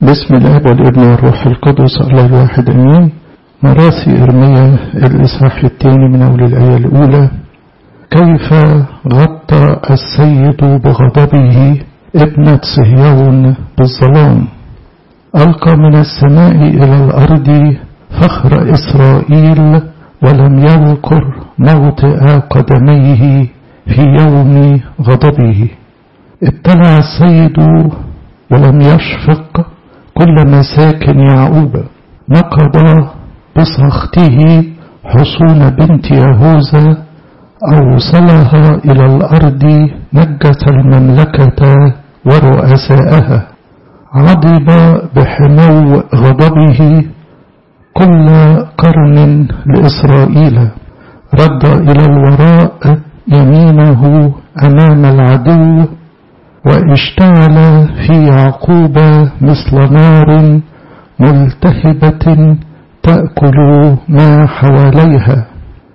بسم الاب والابن والروح القدس الله الواحد امين. مراسي ارميا الاصحاح الثاني من اول الايه الاولى. كيف غطى السيد بغضبه ابنة صهيون بالظلام، القى من السماء الى الارض فخر اسرائيل ولم يذكر موطئ قدميه في يوم غضبه. ابتلع السيد ولم يشفق كل مساكن يعقوب، نقض بسخطه حصون بنت يهوذا، أوصلها إلى الأرض، نجس المملكة ورؤساءها، عضب بحمو غضبه كل قرن لإسرائيل، رد إلى الوراء يمينه أمام العدو، واشتعل في يعقوب مثل نار ملتهبة تأكل ما حواليها،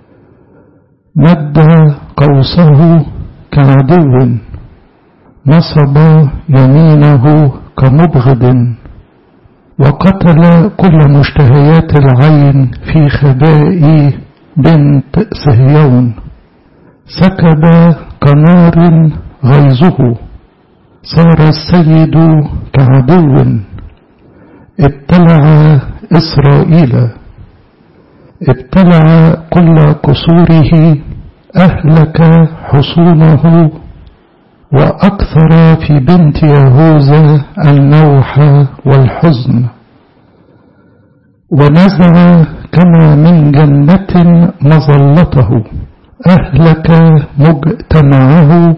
مد قوسه كعدو، نصب يمينه كمبغض، وقتل كل مشتهيات العين في خباء بنت صهيون، سكب كنار غيظه، صار السيد كعدو، ابتلع إسرائيل، ابتلع كل قصوره، أهلك حصونه، وأكثر في بنت يهوذا النوح والحزن، ونزع كما من جنة مظلته، أهلك مجتمعه،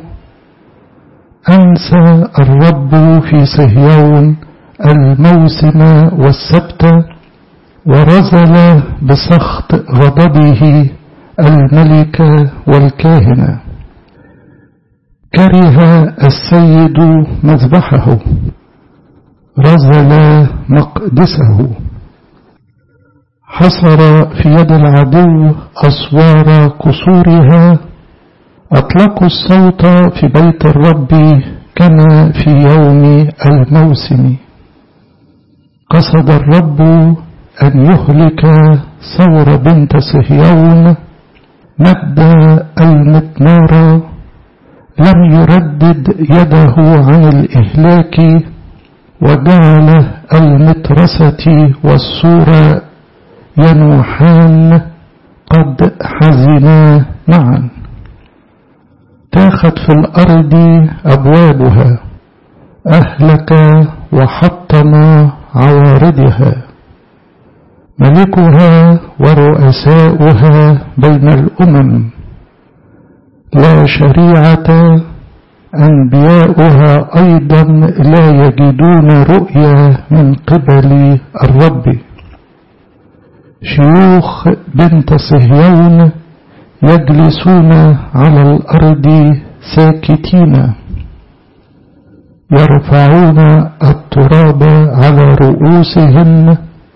أنسى الرب في صهيون الموسم والسبت، ورزل بسخط غضبه الملك والكاهن، كره السيد مذبحه، رزل مقدسه، حصر في يد العدو أسوار قصورها، أطلقوا الصوت في بيت الرب كما في يوم الموسم، قصد الرب أن يهلك ثور بنت صهيون، مد المطمار، لم يردد يده عن الإهلاك، وجعل المترسة والسور ينوحان قد حزنا معا، تاخت في الأرض أبوابها، أهلك وحطم عوارضها، ملكها ورؤساؤها بين الأمم، لا شريعة، أنبياؤها أيضا لا يجدون رؤيا من قبل الرب، شيوخ بنت صهيون يجلسون على الأرض ساكتين، يرفعون التراب على رؤوسهم،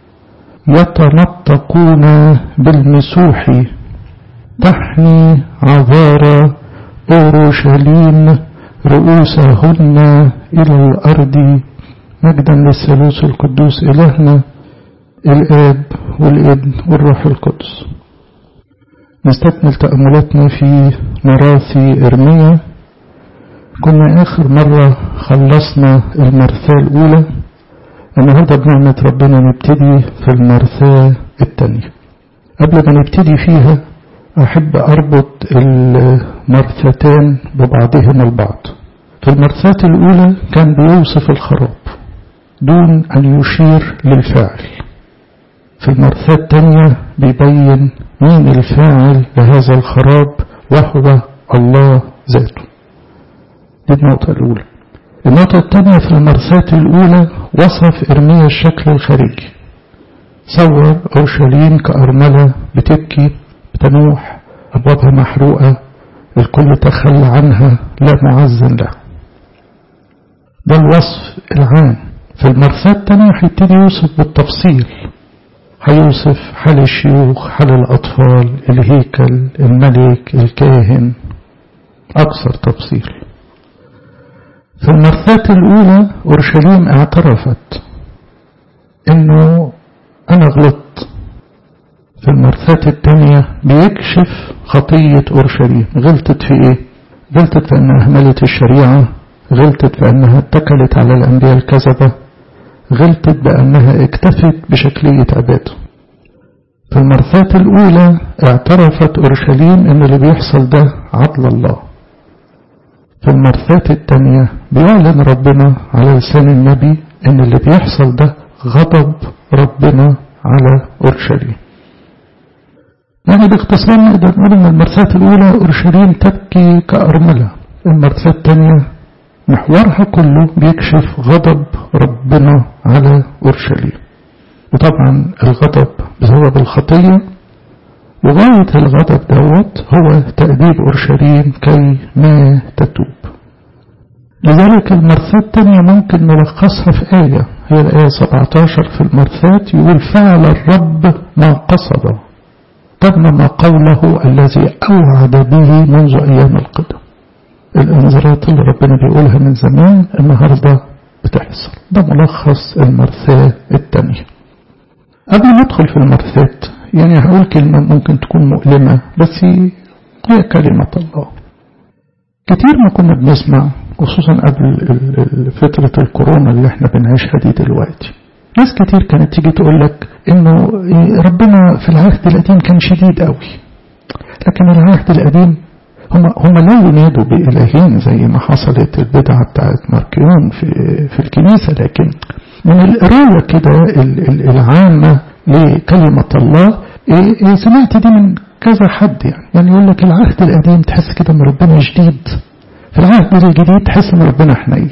يتنطقون بالمسوح، تحني عذارى أورشليم رؤوسهن إلى الأرض. مجدا للثالوث القدوس إلهنا الآب والابن والروح القدس. نستكمل تأملاتنا في مراثي إرميا. كنا آخر مرة خلصنا المرثاة الأولى، النهاردة بنعمة ربنا نبتدي في المرثاة الثانية. قبل ما نبتدي فيها أحب أربط المرثتان ببعضهما البعض. في المرثاة الأولى كان بيوصف الخراب دون أن يشير للفاعل، في المرثاة الثانية بيبين مين الفاعل لهذا الخراب، وهو الله ذاته. دي النقطة الأولى. النقطة الثانية في المرثاة الأولى وصف إرميا الشكل الخارجي، صور أورشليم كأرملة بتبكي بتنوح، أبوابها محروقة، الكل تخلى عنها، لا معزن لها. ده الوصف العام. في المرثاة الثانية هيبتدي يوصف بالتفصيل، هيوصف حال الشيوخ، حال الأطفال، الهيكل، الملك، الكاهن، أكثر تفصيل. في المرثاة الأولى أورشليم اعترفت انه انا غلطت. في المرثاة الثانية بيكشف خطية اورشليم. غلطت في ايه؟ غلطت في انها اهملت الشريعة، غلطت في انها اتكلت على الانبياء الكذبة، غلطت بانها اكتفت بشكلية عباده. في المرثاة الاولى اعترفت اورشليم ان اللي بيحصل ده عدل الله. في المرثاة الثانية بيعلن ربنا على لسان النبي ان اللي بيحصل ده غضب ربنا على اورشليم. يعني باختصار نقدر نقول ان المرثاة الاولى اورشليم تبكي كأرملة. المرثاة الثانية محورها كله بيكشف غضب ربنا على اورشليم. وطبعا الغضب بسبب الخطية، وغاية الغضب دوت هو تأديب اورشليم كي ما تتوب. لذلك المرثاة الثانية ممكن نلخصها في آية، هي الآية 17 في المرثاة، يقول فعل الرب ما قصد، تمم قوله الذي أوعد به منذ أيام القدم. الانذارات اللي ربنا بيقولها من زمان النهاردة بتحصل. ده ملخص المرثاة الثانية. قبل ما ندخل في المرثاة يعني هقول كلمة ممكن تكون مؤلمة، بس هي كلمة الله. كتير ما كنا بنسمع خصوصا قبل فترة الكورونا اللي احنا بنعيشها دي دلوقتي، ناس كتير كانت تيجي تقول لك انه ربنا في العهد القديم كان شديد قوي، لكن العهد القديم هم لا ينادوا بإلهين زي ما حصلت البدعة بتاعت ماركيون في الكنيسة، لكن من القراية كده العامة لكلمة الله سمعت دي من كذا حد. يعني يقول لك العهد القديم تحس كده ان ربنا شديد، في العهد الجديد تحس ان ربنا حنين.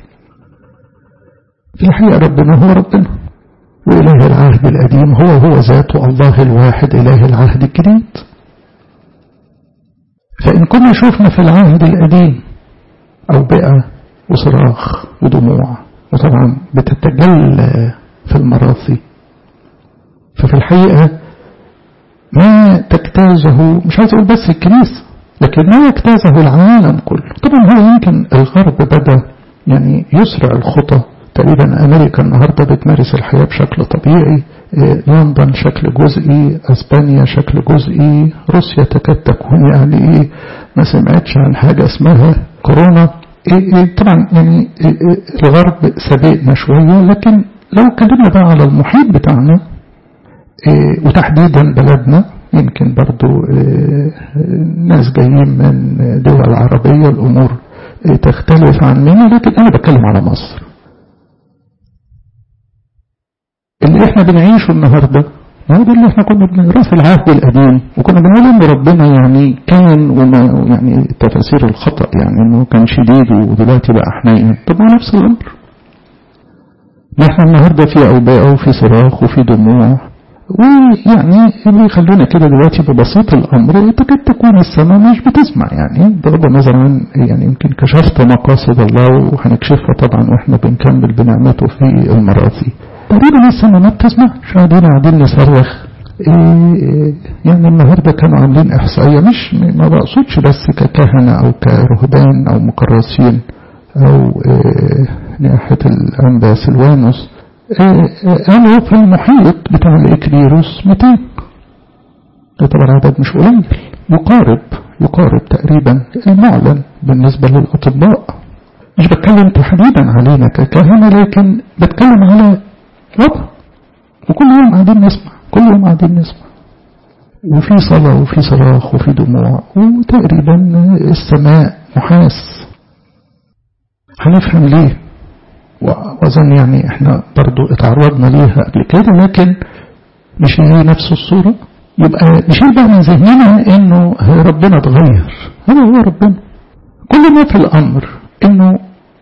في الحقيقة ربنا هو ربنا، وإله العهد القديم هو ذاته الله الواحد إله العهد الجديد. فإن كنا شوفنا في العهد القديم أوبئة وصراخ ودموع، وطبعا بتتجلى في المراثي، ففي الحقيقة ما تجتازه مش عايز أقول بس الكنيسة، لكن ما يجتازه العالم كله. طبعا هو يمكن الغرب بدأ يعني يسرع الخطى. تقريبا أمريكا النهاردة بتمارس الحياة بشكل طبيعي، لندن شكل جزئي، أسبانيا شكل جزئي، روسيا تكاد تكون يعني ما سمعتش عن حاجة اسمها كورونا. طبعا يعني الغرب سبقنا شوية، لكن لو اتكلمنا بقى على المحيط بتاعنا وتحديدا بلدنا، يمكن برضو ناس جايين من دول عربية الأمور تختلف عننا، لكن أنا بتكلم على مصر. اللي احنا بنعيشه النهاردة هو ده اللي احنا كنا بنقراه في العهد القديم، وكنا بنقول ان ربنا يعني كان وما يعني تفاسير الخطأ، يعني انه كان شديد ودلوقتي بقى حنين. طب ما نفس الامر، نحن النهاردة في اوبئة وفي صراخ وفي دموع، ويعني اللي يخلونا كده دلوقتي ببسيط الامر تكاد تكون السماء مش بتسمع. يعني بغض النظر عن يعني يمكن كشفت مقاصد الله وهنكشفها طبعا واحنا بنكمل بنعمته في المراثي. تقريبا السماء ما بتسمعش، قاعدين نصرخ. يعني النهاردة كانوا عاملين إحصائية، مش ما بقصدش بس ككهنة أو كرهبان أو مكرسين أو ناحية الأنبا سلوانوس، قالوا في المحيط بتاع الإكليروس 200. ده طبعا عدد مش قليل، يقارب تقريبا المعلن بالنسبة للأطباء. مش بتكلم تحديدا علينا ككهنة، لكن بتكلم على وضع. وكل يوم قاعدين نسمع، وفي صلاة وفي صراخ وفي دموع، وتقريبا السماء محاس. هنفهم ليه، وأظن يعني احنا برضو اتعرضنا ليها قبل كده، لكن مش هي نفس الصورة. يبقى نشيل بقى من ذهننا انه ربنا اتغير، هو ربنا. كل ما في الامر انه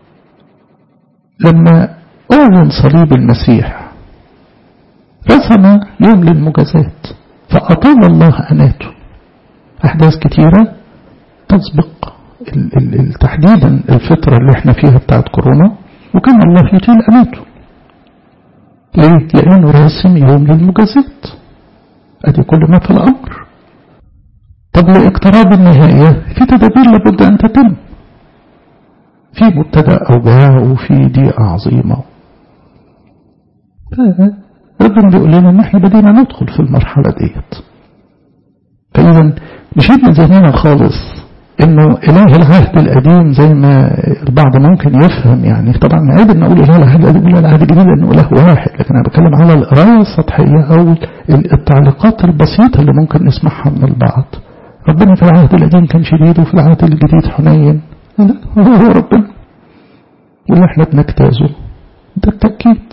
لما اعلن صليب المسيح رسم يوم للمجازات، فأطال الله أناته. أحداث كتيرة تسبق تحديدا الفترة اللي احنا فيها بتاعت كورونا، وكان الله يطيل أناته. ليه؟ لأنه راسم يوم للمجازات. أدي كل ما في الأمر. طب لاقتراب النهاية في تدابير لابد أن تتم، في مبتدأ أوجاع وفي ضيقة عظيمة. ربنا بيقول لنا ان احنا بدينا ندخل في المرحلة ديت. فإذا مشيت من ذهننا خالص انه اله العهد القديم زي ما البعض ممكن يفهم، يعني طبعا عيب ان اقول اله العهد القديم ولا العهد الجديد لانه اله واحد، لكن انا بتكلم على القرايه السطحيه او التعليقات البسيطه اللي ممكن نسمعها من البعض. ربنا في العهد القديم كان شديد وفي العهد الجديد حنين. لا، هو ربنا واللي احنا بنجتازه ده التأكيد.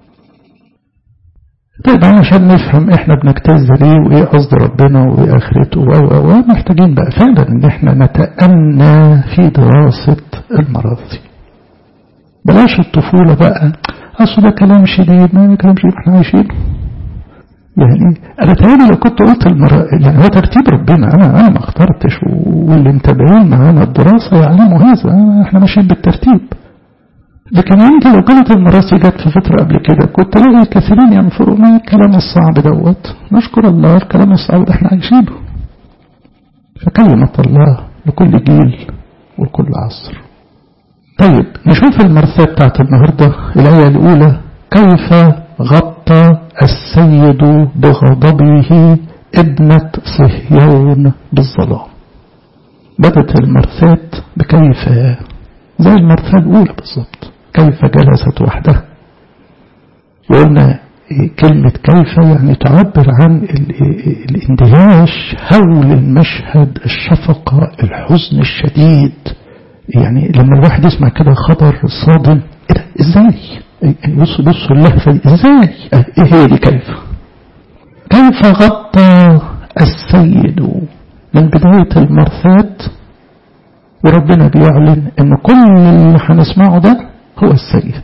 طيب عشان نفهم احنا بنجتاز ليه وايه قصد ربنا وايه اخرته محتاجين بقى فعلا ان احنا نتأنى في دراسة المراضي. بلاش الطفولة بقى، اصل ده كلام شديد، ما كلام شديد احنا عايشينه. يعني انا تهيألي لو كنت قلت يعني هو ترتيب ربنا، انا ما اخترتش، واللي متابعين معانا الدراسة يعلموا هذا، احنا ماشيين بالترتيب. لكن يمكن لو كانت المراسي جت في فترة قبل كده كنت الاقي كثيرين ينفروا من الكلام الصعب دوت. نشكر الله الكلام الصعب ده احنا عايشينه. فكلمة الله لكل جيل ولكل عصر. طيب نشوف المرثاة بتاعت النهاردة. الآية الأولى: كيف غطى السيد بغضبه ابنة صهيون بالظلام. بدت المرثاة بكيف، زي المرثاة الأولى بالضبط، كيف جلست وحدها. وقلنا كلمة كيف يعني تعبر عن الاندهاش، هول المشهد، الشفقة، الحزن الشديد. يعني لما الواحد يسمع كده خبر صادم، ازاي؟ بصوا اللهفة دي، ازاي؟ ايه هي دي كيف غطى السيد. من بداية المرثاة وربنا بيعلن ان كل اللي هنسمعه ده هو السيد.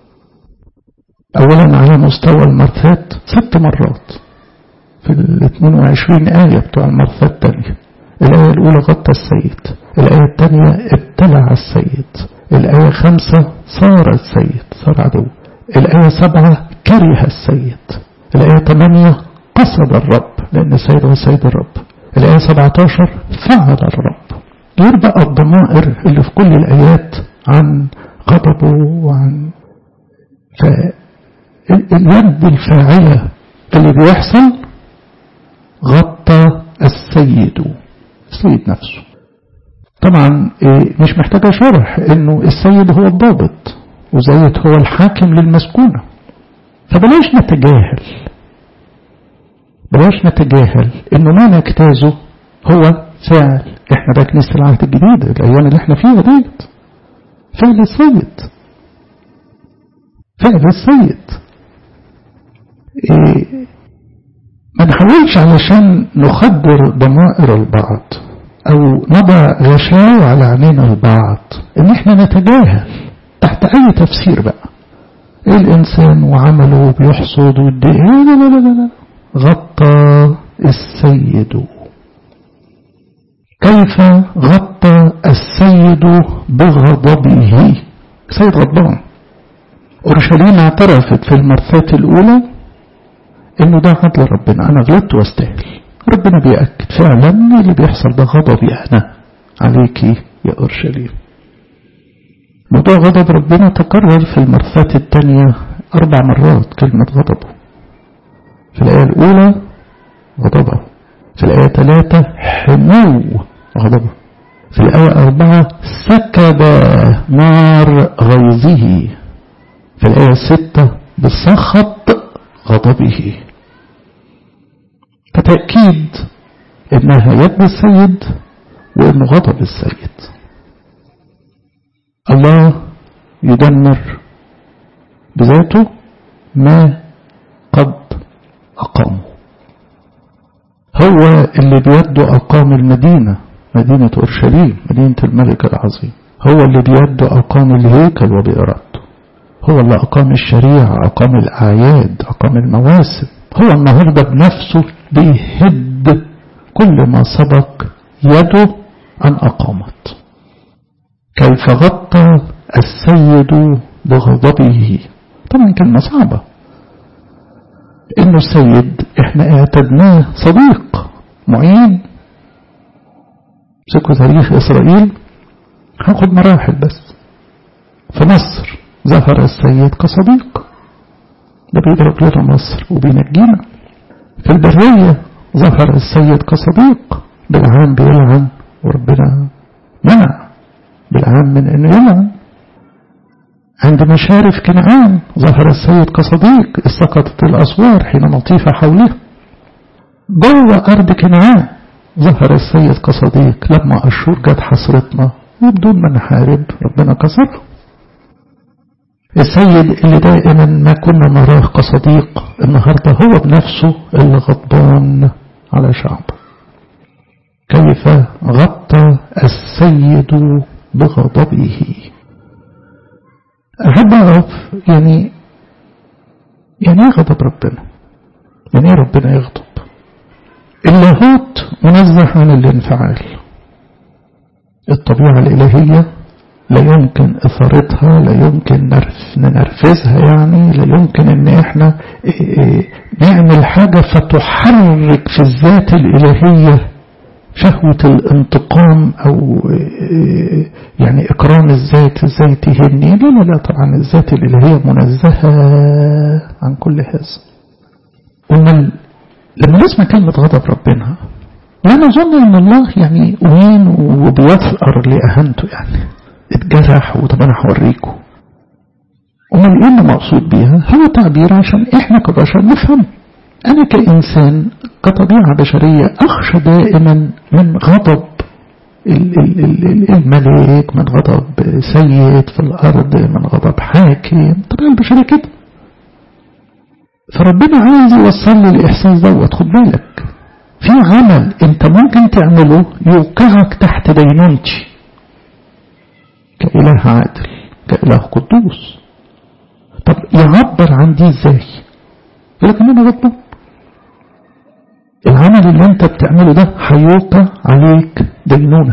اولا على مستوى المرثاة 6 مرات في 22 آية بتوع المرثاة الثانية. الآية الأولى غطى السيد، الآية الثانية ابتلع السيد، الآية 5 صار السيد، صار عدو، الآية 7 كره السيد، الآية 8 قصد الرب لأن السيد هو سيد الرب، الآية 17 فعل الرب. غير بقى الضمائر اللي في كل الآيات عن غضبه وعن اليد الفاعلة اللي بيحصل. غطى السيد نفسه. طبعا مش محتاجة شرح انه السيد هو الضابط وزيد هو الحاكم للمسكونة. فبلاش نتجاهل انه ما نجتازه هو فعل. احنا بقى كنيسة العهد الجديد الايام اللي احنا فيها ديت فعل السيد. ما نحاولش علشان نخدر ضمائر البعض او نضع غشاوة على عينين البعض ان احنا نتجاهل تحت اي تفسير بقى الانسان وعمله بيحصد والدين. لا. غطى السيد. كيف غطى السيد بغضبه. السيد غضبان. أورشليم اعترفت في المرثاة الأولى إنه ده عدل ربنا، أنا غلطت واستاهل. ربنا بيأكد فعلا اللي بيحصل ده غضبي أنا عليك يا أورشليم. موضوع غضب ربنا تكرر في المرثاة الثانية 4 مرات كلمة غضبه. في الآية الأولى غضبه، في الآية 3 حمو غضبه، في الآية 4 سكب نار غيظه، في الآية 6 بسخط غضبه. فتأكيد إنها يد السيد وإنه غضب السيد. الله يدمر بذاته ما قد أقامه. هو اللي بيده أقام المدينة، مدينة أورشليم، مدينة الملك العظيم. هو اللي بيده أقام الهيكل وبإرادته. هو اللي أقام الشريعة، أقام الأعياد، أقام المواسم. هو النهاردة بنفسه بيهد كل ما سبق يده أن أقامت. كيف غطى السيد بغضبه. طبعا كلمة صعبة إنه السيد إحنا اعتدناه صديق معين. سكوا تاريخ إسرائيل هاخد مراحل بس. في مصر ظهر السيد كصديق، ده بيضرب لنا مصر وبينجينا. في البرية ظهر السيد كصديق، بالعام بيلعن وربنا منع بالعام من انه يلعن. عند مشارف كنعان ظهر السيد كصديق، سقطت الأسوار حين نطيف حوله. جوه أرض كنعان ظهر السيد كصديق، لما أشور جت حصرتنا وبدون ما نحارب ربنا كسره. السيد اللي دائما ما كنا نراه كصديق النهاردة هو بنفسه اللي غضبان على شعبه. كيف غطى السيد بغضبه. أحب أعرف يعني ايه غضب ربنا، يعني ايه ربنا يغضب. اللاهوت منزه عن الانفعال. الطبيعة الإلهية لا يمكن إثارتها، لا يمكن ننرفزها، يعني لا يمكن ان احنا نعمل حاجة فتحرك في الذات الإلهية شهوة الانتقام او يعني اكرام الذات، ازاي تهني. لا طبعا الذات الالهية منزهة عن كل هذا. قلنا لما نسمع كلمة غضب ربنا لا نظن ان الله يعني أهين وبيثأر لأهانته، يعني اتجرح وطب انا هوريكم. امال ايه اللي مقصود بيها؟ هو تعبير عشان احنا كبشر نفهم. أنا كإنسان كطبيعة بشرية أخشى دائما من غضب الملك، من غضب سيد في الأرض، من غضب حاكم. طبيعة البشرية كده. فربنا عايز يوصل لي الإحساس دوت. خد بالك في عمل أنت ممكن تعمله يوقعك تحت دينونتي كإله عادل، كإله قدوس. طب يعبر عن دي ازاي؟ يقول لك أنا غضبان. العمل اللي انت بتعمله ده هيوقع عليك دينونة.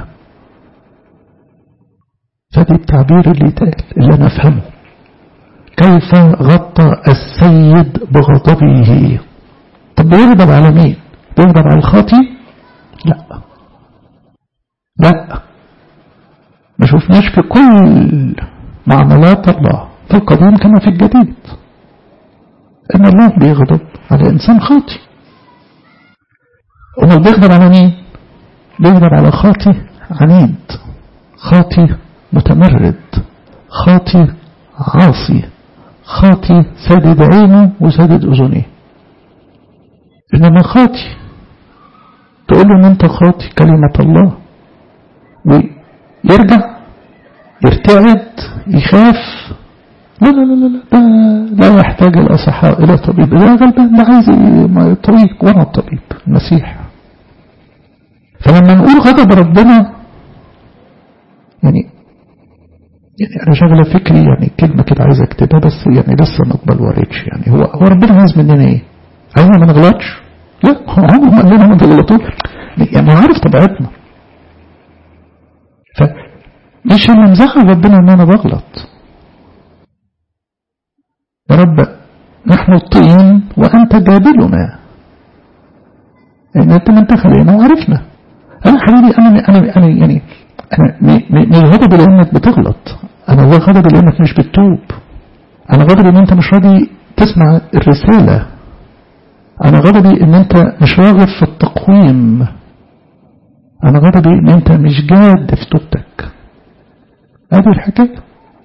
فدي التعبير اللي يتقال اللي انا افهمه. كيف غطى السيد بغضبه. طب بيغضب على مين؟ بيغضب على الخاطي؟ لا ما شفناش في كل معاملات الله في القديم كما في الجديد ان الله بيغضب على انسان خاطي. امال بيغضب على مين؟ بيغضب على خاطي عنيد، خاطي متمرد، خاطي عاصي، خاطي سادد عينه وسادد اذنيه. انما خاطي تقول له ان انت خاطي كلمة الله ويرجع يرتعد يخاف. لا لا لا لا لا يحتاج الأصحاء إلى طبيب. ده غلبان، ده عايز طبيب وانا الطبيب المسيح. فلما نقول غضب ربنا يعني أنا شغلة فكري، يعني كلمة كده عايز اكتبها بس يعني لسه ما اتبلورتش. يعني هو ربنا عايز مننا ايه؟ عايزنا ما نغلطش؟ لا هو عمره ما قال لنا ما تغلطوش، يعني عارف طبيعتنا. فمش هنمزح ربنا ان انا بغلط. يا رب نحن الطين وأنت جابلنا، إن أنت من تخلينا وعرفنا. أنا حبيبي أنا يعني أنا مش غضب لأنك بتغلط، أنا غضب لأنك مش بتتوب، أنا غضبي إن أنت مش راضي تسمع الرسالة، أنا غضبي إن أنت مش راغب في التقويم، أنا غضبي إن أنت مش جاد في توبتك. هذه الحكاية.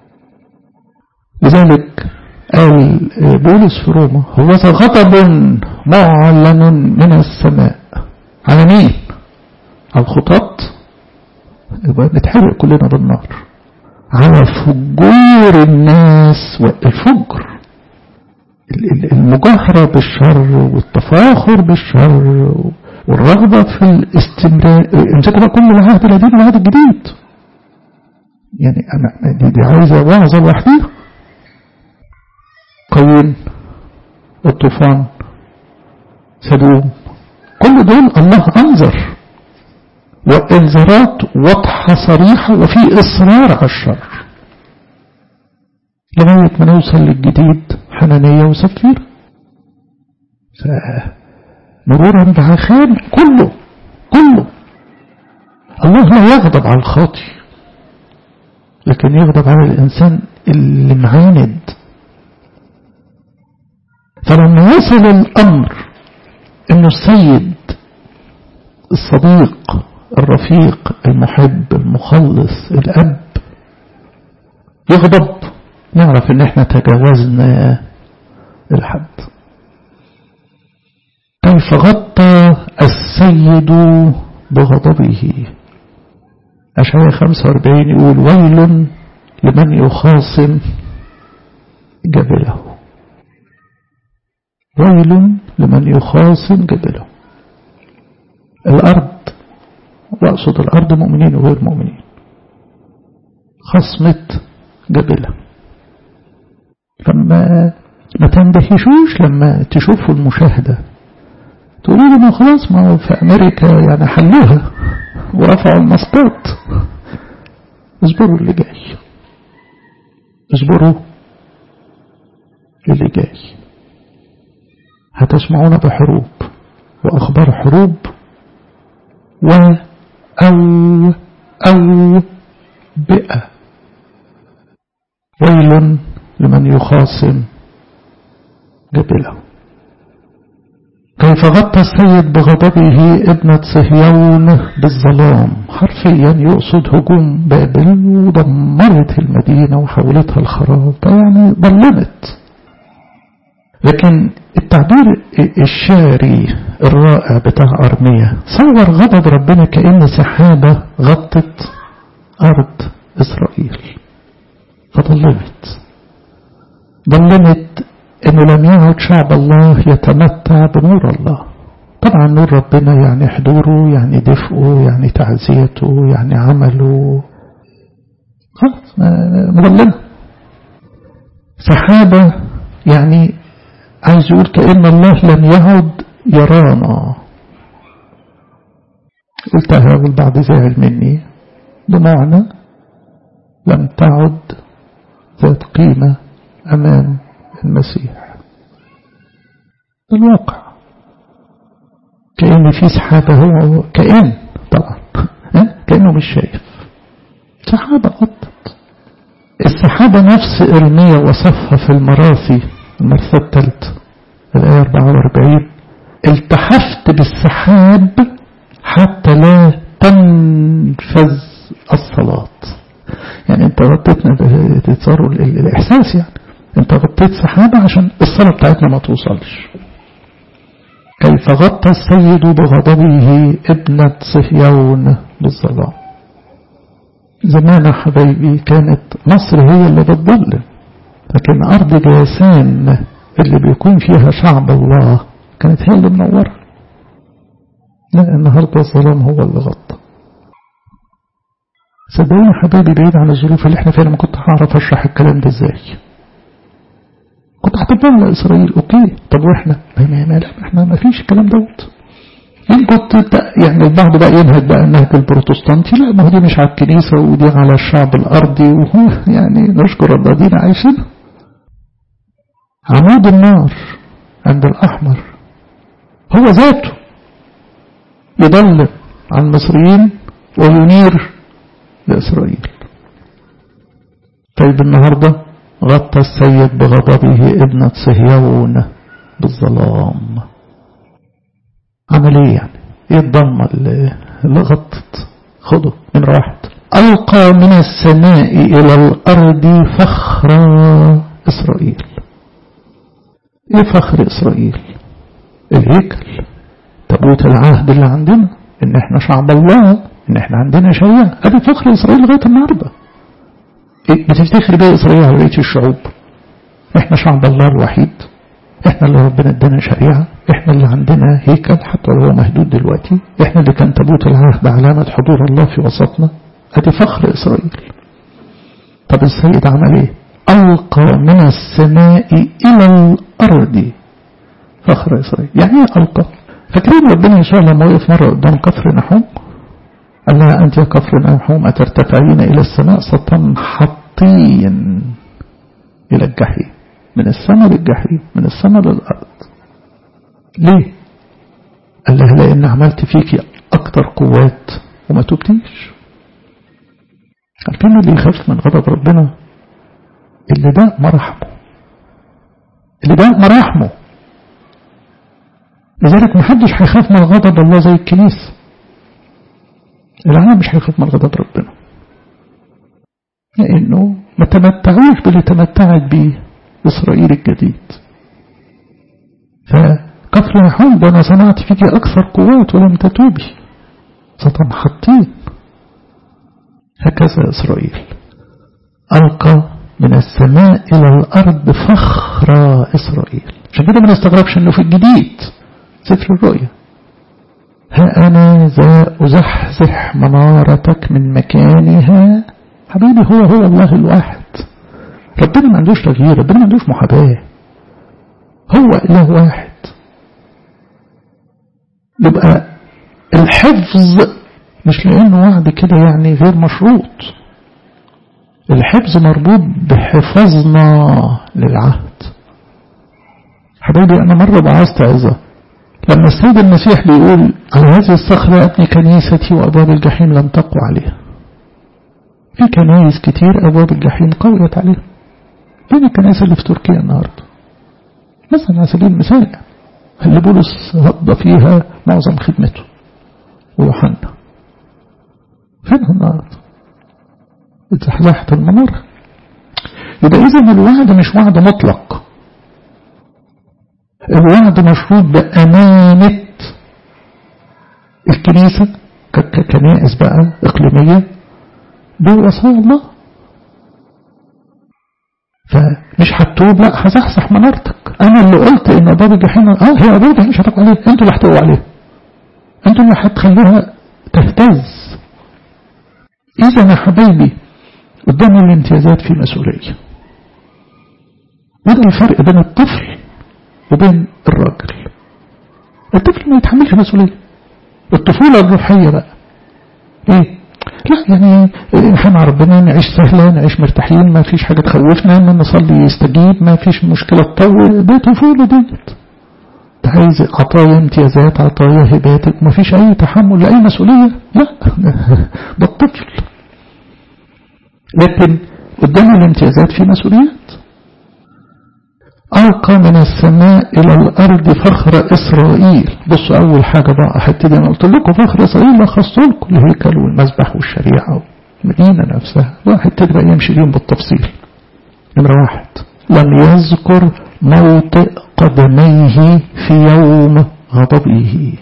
لذلك قال بولس في روما هو غضب معلن من السماء على مين؟ على الخطاة، يبقى نتحرق كلنا بالنار، على فجور الناس والفجر، المجاهرة بالشر والتفاخر بالشر والرغبة في الاستمرار. امسكوا بقى كل العهد القديم والعهد الجديد، يعني أنا دي عايزة وعظة لوحديها. قايين، الطوفان، سدوم، كل دول الله أنذر، وإنذارات واضحة صريحة وفي إصرار على الشر، لغاية ما نوصل للجديد حنانية وسفير. مرورا بعخان كله الله لا يغضب على الخاطي، لكن يغضب على الإنسان اللي معاند. فلما وصل الأمر إنه السيد الصديق الرفيق المحب المخلص الأب يغضب، نعرف إن احنا تجاوزنا الحد. كيف غطى السيد بغضبه. أشعياء 45 يقول ويل لمن يخاصم جبله. ويل لمن يخاصم جبله. الأرض، وأقصد الأرض مؤمنين وغير مؤمنين، خصمت جبله. لما ما تندهشوش لما تشوفوا المشاهدة تقولوا له ما خلاص، ما في أمريكا يعني حلوها ورفعوا المسقط. اصبروا اللي جاي، اصبروا اللي جاي. هتسمعون بحروب وأخبار حروب أو بئة. ويل لمن يخاصم جبله. كيف غطى السيد بغضبه ابنة صهيون بالظلام. حرفيا يقصد هجوم بابل ودمرت المدينة وحولتها الخراب، يعني ظلمت. لكن التعبير الشعري الرائع بتاع أرميا صور غضب ربنا كأن سحابة غطت أرض إسرائيل فظلمت. إنه لم يعد شعب الله يتمتع بنور الله. طبعا نور ربنا يعني حضوره، يعني دفئه، يعني تعزيته، يعني عمله. خلاص مظلمة. سحابة يعني عايز يقول كأن الله لم يعد يرانا. قلتها والبعض زعل مني، بمعنى لم تعد ذات قيمة أمام المسيح. الواقع كأن في سحابة، هو كأن طبعا كأنه مش شايف. سحابة غطت. السحابة نفس إرميا وصفها في المراثي المرثى الثالث الآية 44 التحفت بالسحاب حتى لا تنفذ الصلاة. يعني انت غطيتنا تتصاروا الإحساس، يعني انت غطيت سحابة عشان الصلاة بتاعتنا ما توصلش. كيف غطى السيد بغضبه ابنة صهيون بالظلام. زمان حبايبي كانت مصر هي اللي بتضلم، لكن أرض جاسان اللي بيكون فيها شعب الله كانت هي اللي منورة. لا، النهاردة الظلام هو اللي غطى. صدقوني حبايبي بعيد عن الظروف اللي احنا فيها ما كنت هعرف اشرح الكلام ده ازاي. كنت هتبقى لإسرائيل اوكي، طب واحنا احنا ما فيش الكلام دوت. كنت يعني البعض بقى ينهج بقى النهج البروتستانتي، لا ما هو دي مش على الكنيسة ودي على الشعب الأرضي، وهو يعني نشكر الله دينا عايشين. عمود النار عند الأحمر هو ذاته يضلل عن المصريين وينير لإسرائيل. طيب النهاردة غطى السيد بغضبه ابنة صهيون بالظلام. عمل ايه يعني؟ ايه الضلمة اللي غطت؟ خدوا من واحد. ألقى من السماء إلى الأرض فخر إسرائيل. ايه فخر إسرائيل؟ الهيكل، تابوت العهد اللي عندنا، ان احنا شعب الله، ان احنا عندنا شريعة. ادي فخر إسرائيل لغاية النهاردة. إيه بتفتخر بيه إسرائيل على بقية الشعوب؟ احنا شعب الله الوحيد، احنا اللي ربنا ادانا شريعة، احنا اللي عندنا هيكل حتى لو هو مهدود دلوقتي، احنا اللي كان تابوت العهد علامة حضور الله في وسطنا. ادي فخر إسرائيل. طب السيد عمل ايه؟ ألقى من السماء إلى الأرض فخر إسرائيل. يعني ايه ألقى؟ فاكرين ربنا يسوع لما وقف مرة قدام كفر نحوم قال لها أنت يا كفر نحوم أترتفعين إلى السماء ستنحطين إلى الجحيم. من السماء للجحيم، من السماء للأرض. ليه؟ قال لها لأن عملت فيكي أكتر قوات وما تبتيش. عارفين اللي يخاف من غضب ربنا؟ اللي ده مراحمه، اللي ده مراحمه. لذلك محدش هيخاف من غضب الله زي الكنيسة. العالم مش هيخاف من غضب ربنا، لأنه ما تمتعوش باللي تمتعت به إسرائيل الجديد. فكفرنحوم ده أنا صنعت فيك أكثر قوات ولم تتوبي ستنحطين. هكذا إسرائيل ألقى من السماء إلى الأرض فخر إسرائيل. عشان كده ما نستغربش أنه في الجديد سفر الرؤيا ها أنا ذا أزحزح منارتك من مكانها. حبيبي هو الله الواحد. ربنا ما عندوش تغيير، ربنا ما عندوش محاباة، هو إله واحد. يبقى الحفظ مش لأنه وعد كده يعني غير مشروط، الحفظ مربوط بحفظنا للعهد. حبيبي أنا مرة بعثت عظة لما السيد المسيح بيقول على هذه الصخرة أبني كنيستي وأبواب الجحيم لم تقوى عليها. في كنائس كتير أبواب الجحيم قويت عليها. فين الكنائس اللي في تركيا النهاردة مثلا على سبيل المثال اللي بولس هض فيها معظم خدمته ويوحنا؟ فينها النهاردة؟ اتزحزحت المنارة. يبقى إذن الوعد مش وعد مطلق، الوعد مشروط بأمانة الكنيسة ككنائس بقى إقليمية بوصايا الله. فمش هتوب، لا هزحزح منارتك. أنا اللي قلت إن أبواب الجحيم هي أبواب الجحيم مش هتقوى عليها، أنتوا اللي هتقوى عليها، أنتوا اللي هتخلوها تهتز. إذا يا حبايبي قدام الامتيازات في مسؤولية، وده الفرق بين الطفل وبين الراجل. الطفل ما يتحملش مسؤولية. الطفولة الروحية بقى ايه؟ لا يعني احنا مع ربنا نعيش سهلة، نعيش مرتاحين، ما فيش حاجة تخوفنا، ما نصلي يستجيب، ما فيش مشكلة تطول. دي طفولة ديت. عايز عطايا امتيازات، عطايا هباتك، ما فيش اي تحمل لأي مسؤولية. لا ده الطفل. لكن قدام الامتيازات في مسؤوليات. ألقى من السماء إلى الأرض فخر إسرائيل. بصوا أول حاجة بقى هبتدي أنا قلت لكم فخر إسرائيل لخصت لكم الهيكل والمذبح والشريعة والمدينة نفسها. هبتدي بقى يمشي ليهم بالتفصيل. نمرة 1 لم يذكر موطئ قدميه في يوم غضبه.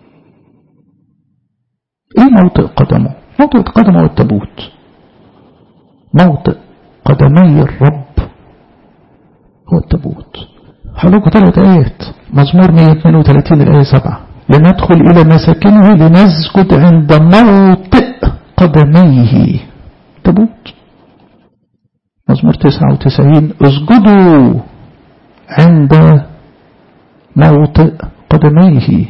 إيه موطئ قدمه؟ موطئ قدمه التابوت. موطئ قدمي الرب هو التابوت. هقولكم 3 آيات. مزمور 132 الآية 7 لندخل إلى مساكنه لنسجد عند موطئ قدميه التابوت. مزمور 99 اسجدوا عند موطئ قدميه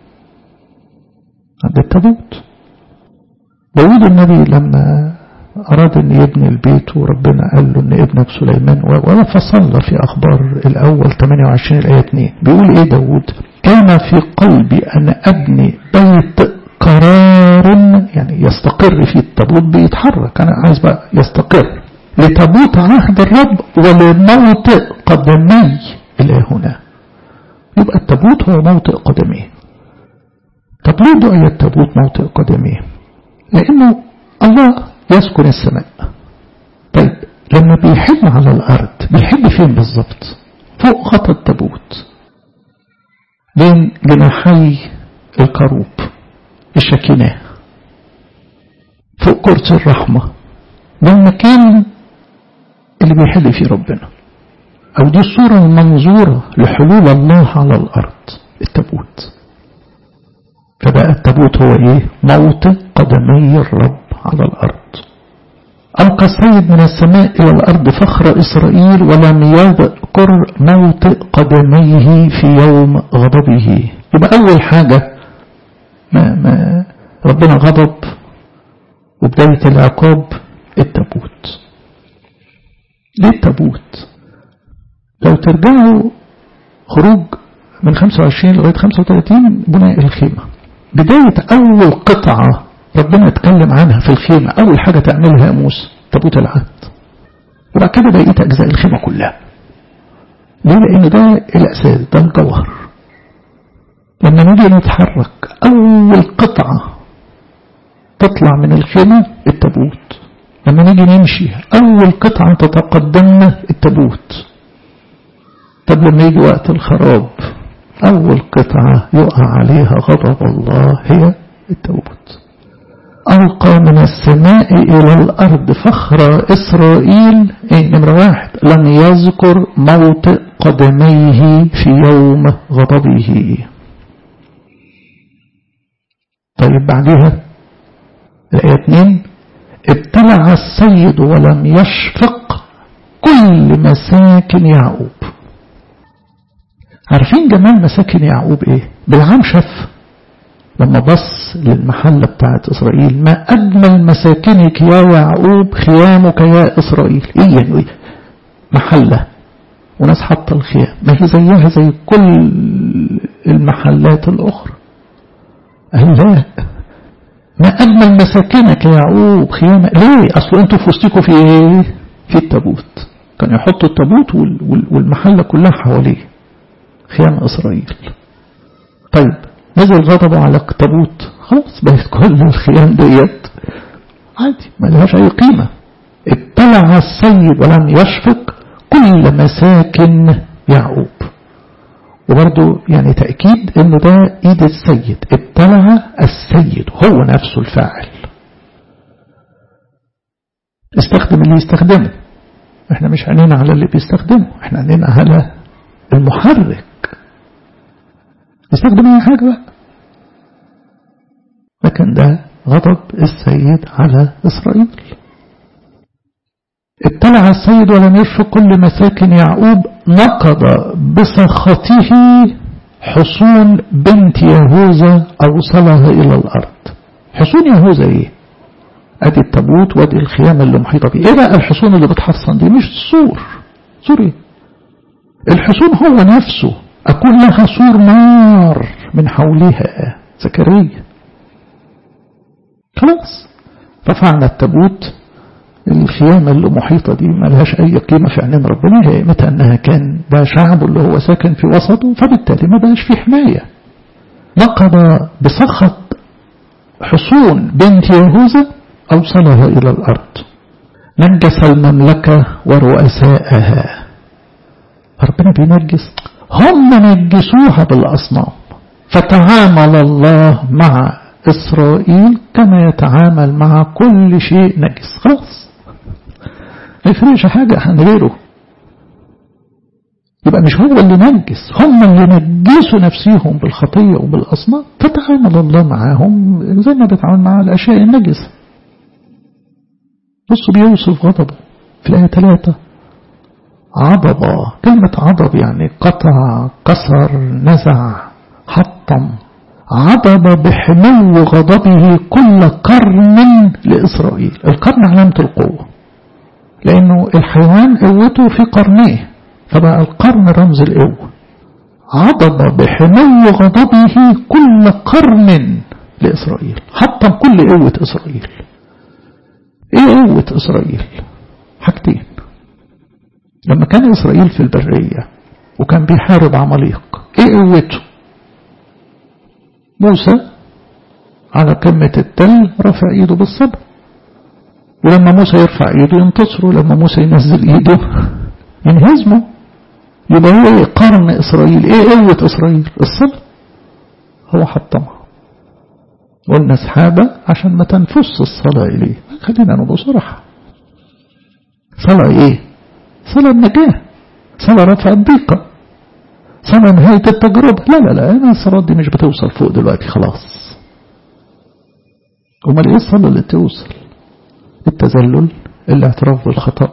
عند التابوت. داود النبي لما أراد أن يبني البيت وربنا قال له أن ابنك سليمان، وفصل في أخبار الأول 28 الآية 2 بيقول إيه داود؟ كان في قلبي أن أبني بيت قرار، يعني يستقر فيه التابوت بيتحرك. أنا عايز بقى يستقر لتابوت عهد الرب ولموطئ قدمي إلى هنا. يبقى التابوت هو موطئ قدميه. طب ليه دعي التابوت موطئ قدميه؟ لأنه الله يسكن السماء. طيب لما بيحل على الأرض بيحل فين بالظبط؟ فوق غطا التابوت بين جناحي الكروب الشكيناه، فوق كرسي الرحمة. ده المكان اللي بيحل فيه ربنا، أو دي الصورة المنظورة لحلول الله على الأرض التابوت. فبقى التابوت هو إيه؟ موطئ قدمي الرب على الأرض. ألقى السيد من السماء إلى الأرض فخر إسرائيل ولم يذكر موطئ قدميه في يوم غضبه. يبقى أول حاجة ما ربنا غضب وبداية العقاب التابوت. ليه التابوت؟ لو ترجعوا خروج من 25 لغاية 35 بناء الخيمة، بداية أول قطعة ربنا اتكلم عنها في الخيمة، أول حاجة تعملها يا موسى تابوت العهد، وبعد كده بقيت أجزاء الخيمة كلها. ليه؟ لأن ده الأساس، ده الجوهر. لما نيجي نتحرك أول قطعة تطلع من الخيمة التابوت، لما نيجي نمشي أول قطعة تتقدمنا التابوت. طب لما يجي وقت الخراب أول قطعة يقع عليها غضب الله هي التابوت. ألقى من السماء إلى الأرض فخر إسرائيل. نمرة 1 لم يذكر موطئ قدميه في يوم غضبه. طيب بعدها الآية 2 ابتلع السيد ولم يشفق كل مساكن يعقوب. عارفين جمال مساكن يعقوب ايه؟ بالعام شاف لما بص للمحلة بتاعت إسرائيل، ما أجمل مساكنك يا يعقوب خيامك يا إسرائيل. إيه يعني محلة وناس حاطة الخيام، ما هي زيها زي كل المحلات الأخرى. لا، ما أجمل مساكنك يا يعقوب خيامك. ليه؟ أصل أنتوا في وسطكوا في إيه؟ في التابوت. كان يحطوا التابوت والمحلة كلها حواليه خيام إسرائيل. طيب نزل غضبه على التابوت، خلاص بقت كل الخيام ديت عادي ما لهاش أي قيمة. ابتلع السيد ولم يشفق كل مساكن يعقوب. وبرضه يعني تأكيد انه ده ايد السيد. ابتلع السيد هو نفسه الفاعل، استخدم اللي يستخدمه. احنا مش عينينا على اللي بيستخدمه، احنا عينينا على المحرك. يستخدم اي حاجة بقى، لكن ده غضب السيد على إسرائيل. ابتلع السيد ولم يشفق كل مساكن يعقوب، نقض بسخطه حصون بنت يهوذا أوصلها إلى الأرض. حصون يهوذا ايه؟ ادي التابوت وادي الخيام اللي محيطة بيه. ايه بقى الحصون اللي بتحصن دي؟ مش السور. سور ايه؟ الحصون هو نفسه أكون لها سور نار من حولها. زكريا. خلاص رفعنا التابوت، الخيام اللي محيطة دي ما لهاش أي قيمة في عينين ربنا. هي متى أنها كان ده شعب اللي هو ساكن في وسطه، فبالتالي ما بقاش فيه حماية. نقض بسخط حصون بنت يهوذا أوصلها إلى الأرض، نجس المملكة ورؤسائها. ربنا بينجس، هم نجسوها بالأصنام. فتعامل الله مع إسرائيل كما يتعامل مع كل شيء نجس. خلاص ما يفرقش حاجة عن غيره. يبقى مش هو اللي نجس، هم اللي نجسوا نفسهم بالخطية وبالأصنام، فتعامل الله معهم زي ما بيتعامل مع الأشياء النجسة. بصوا بيوصف غضبه في الآية 3 عضب. كلمة عضب يعني قطع، كسر، نزع، حطم. عضب بحمو غضبه كل قرن لإسرائيل. القرن علامة القوة، لأنه الحيوان قوته في قرنيه، فبقى القرن رمز القوة. عضب بحمو غضبه كل قرن لإسرائيل. حطم كل قوة إسرائيل. ايه قوة إسرائيل؟ حاجتين. لما كان إسرائيل في البرية وكان بيحارب عماليق، ايه قوته؟ موسى على قمة التل رفع ايده بالصبر، ولما موسى يرفع ايده ينتصر، ولما موسى ينزل ايده ينهزمه. يبقى هو ايه قرن إسرائيل؟ ايه قوة إسرائيل؟ الصبر. هو حطمها. قلنا سحابة عشان ما تنفس الصلاة إليه. خلينا نبقى صراحة، صلاة ايه؟ صلاة النجاة، صلاة رفع الضيقة، صلاة نهاية التجربة. لا أنا الصلاة دي مش بتوصل فوق دلوقتي خلاص. امال ايه الصلاة اللي توصل؟ التذلل، الاعتراف بالخطأ،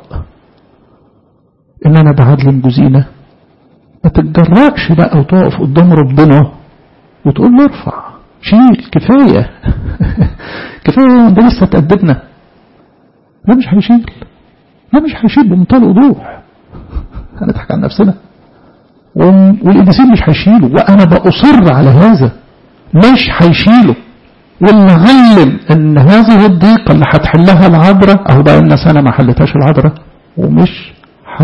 ان انا بعدل جزينة. ما تتجرأش بقى وتقف قدام ربنا وتقول له ارفع، شيل، كفاية كفاية، ده لسه تأدبنا. لا مش هيشيل، لا مش هيشيل بمنتهى الوضوح. هنضحك عن نفسنا. والإنسان مش هيشيله، وأنا بأصر على هذا، مش هيشيله. واللي علم ان هذه الضيقة اللي هتحلها العذراء، اهو بقى لنا سنة ما حلتهاش العذراء ومش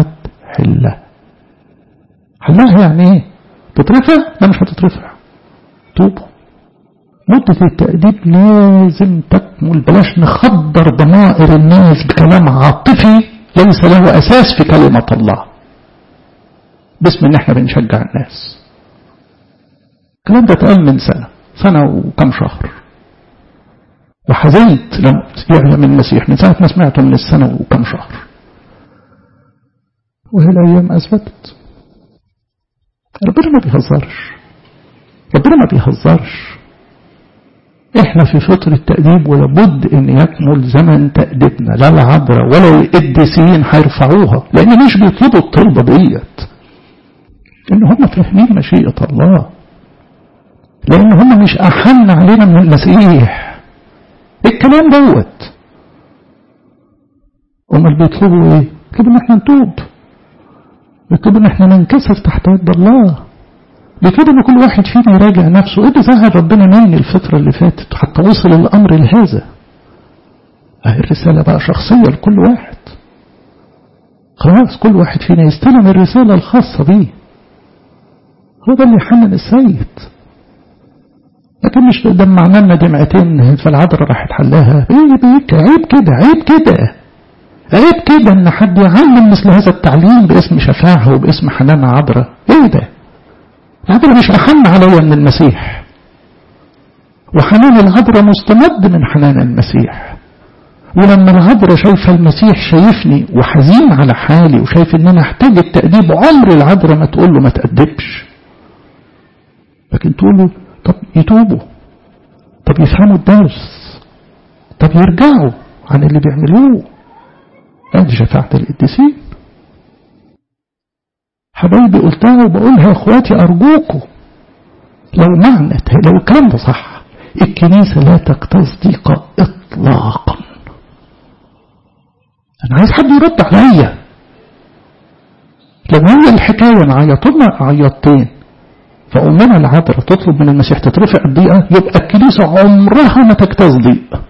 هتحلها. حلها يعني ايه؟ تترفع؟ لا مش هتترفع. توبوا. مدة التأديب لازم تكمل، بلاش نخدر ضمائر الناس بكلام عاطفي ليس له أساس في كلمة الله باسم ان احنا بنشجع الناس. الكلام ده اتقال من سنة وكم شهر، وحزنت لما يعلم المسيح من ساعة ما سمعته من السنة وكم شهر، وهي الأيام أثبتت. ربنا ما بيهزرش، ربنا ما بيهزرش. احنا في فترة تأديب ولابد ان يكمل زمن تأديبنا. لا العذراء ولا القديسين هيرفعوها، لان مش بيطلبوا الطلبة ديت ان هم فاهمين مشيئة الله، لان هم مش احن علينا من المسيح الكلام دوت. امال بيطلبوا ايه؟ بيطلبوا ان احنا نتوب، بيطلبوا ان احنا ننكسر تحت يد الله، بيطلبوا ان كل واحد فينا يراجع نفسه. ايه اللي زهق ربنا مني الفترة اللي فاتت حتى وصل الامر لهذا؟ الرسالة بقى شخصية لكل واحد. خلاص كل واحد فينا يستلم الرسالة الخاصة بيه، هو ده اللي يحنن السيد. لكن مش دمعنا لنا دمعتين فالعذراء راحت حلها. ايه بيك؟ عيب كده، عيب كده، عيب كده ان حد يعلم مثل هذا التعليم باسم شفاعة وباسم حنان عذراء. ايه ده؟ العذراء مش أحن عليا من المسيح، وحنان العذراء مستمد من حنان المسيح. ولما العذراء شايفة المسيح شايفني وحزين على حالي وشايف ان انا احتاج التأديب، عمر العذراء ما تقول له ما تأدبش، لكن تقول له طب يتوبوا، طب يفهموا الدرس، طب يرجعوا عن اللي بيعملوه. ادي شفاعة القديسين. حبايبي قلتها وبقولها يا اخواتي، ارجوكم لو الكلام ده صح، الكنيسة لا تكتظ ضيقة اطلاقا. انا عايز حد يرد عليا. لو هي الحكاية نعيطنا عيطتين فأمنا العذراء تطلب من المسيح تترفع الضيقة، يبقى الكنيسة عمرها ما تكتظ ضيق.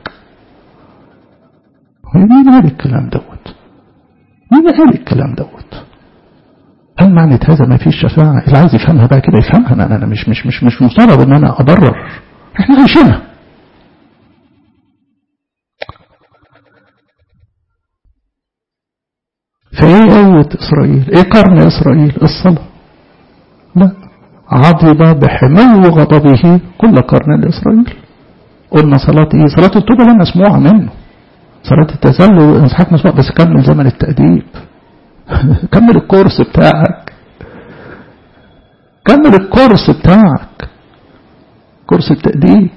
مين قال الكلام دوت؟ مين قال الكلام دوت؟ هل معنى هذا ما فيش شفاعة؟ اللي عايز يفهمها بقى كده يفهمها. انا مش مصرب ان انا ابرر، احنا عايشينها. فايه قوة اسرائيل؟ ايه قرن اسرائيل؟ الصلاة. لا، عضب بحمو غضبه كل قرن لاسرائيل. قلنا صلاة ايه؟ صلاة التوبة لا مسموعة منه، صلاة التذلل والانسحاق مسموعة، بس كمل زمن التأديب. كمل الكورس بتاعك، كمل الكورس بتاعك، كورس التأديب.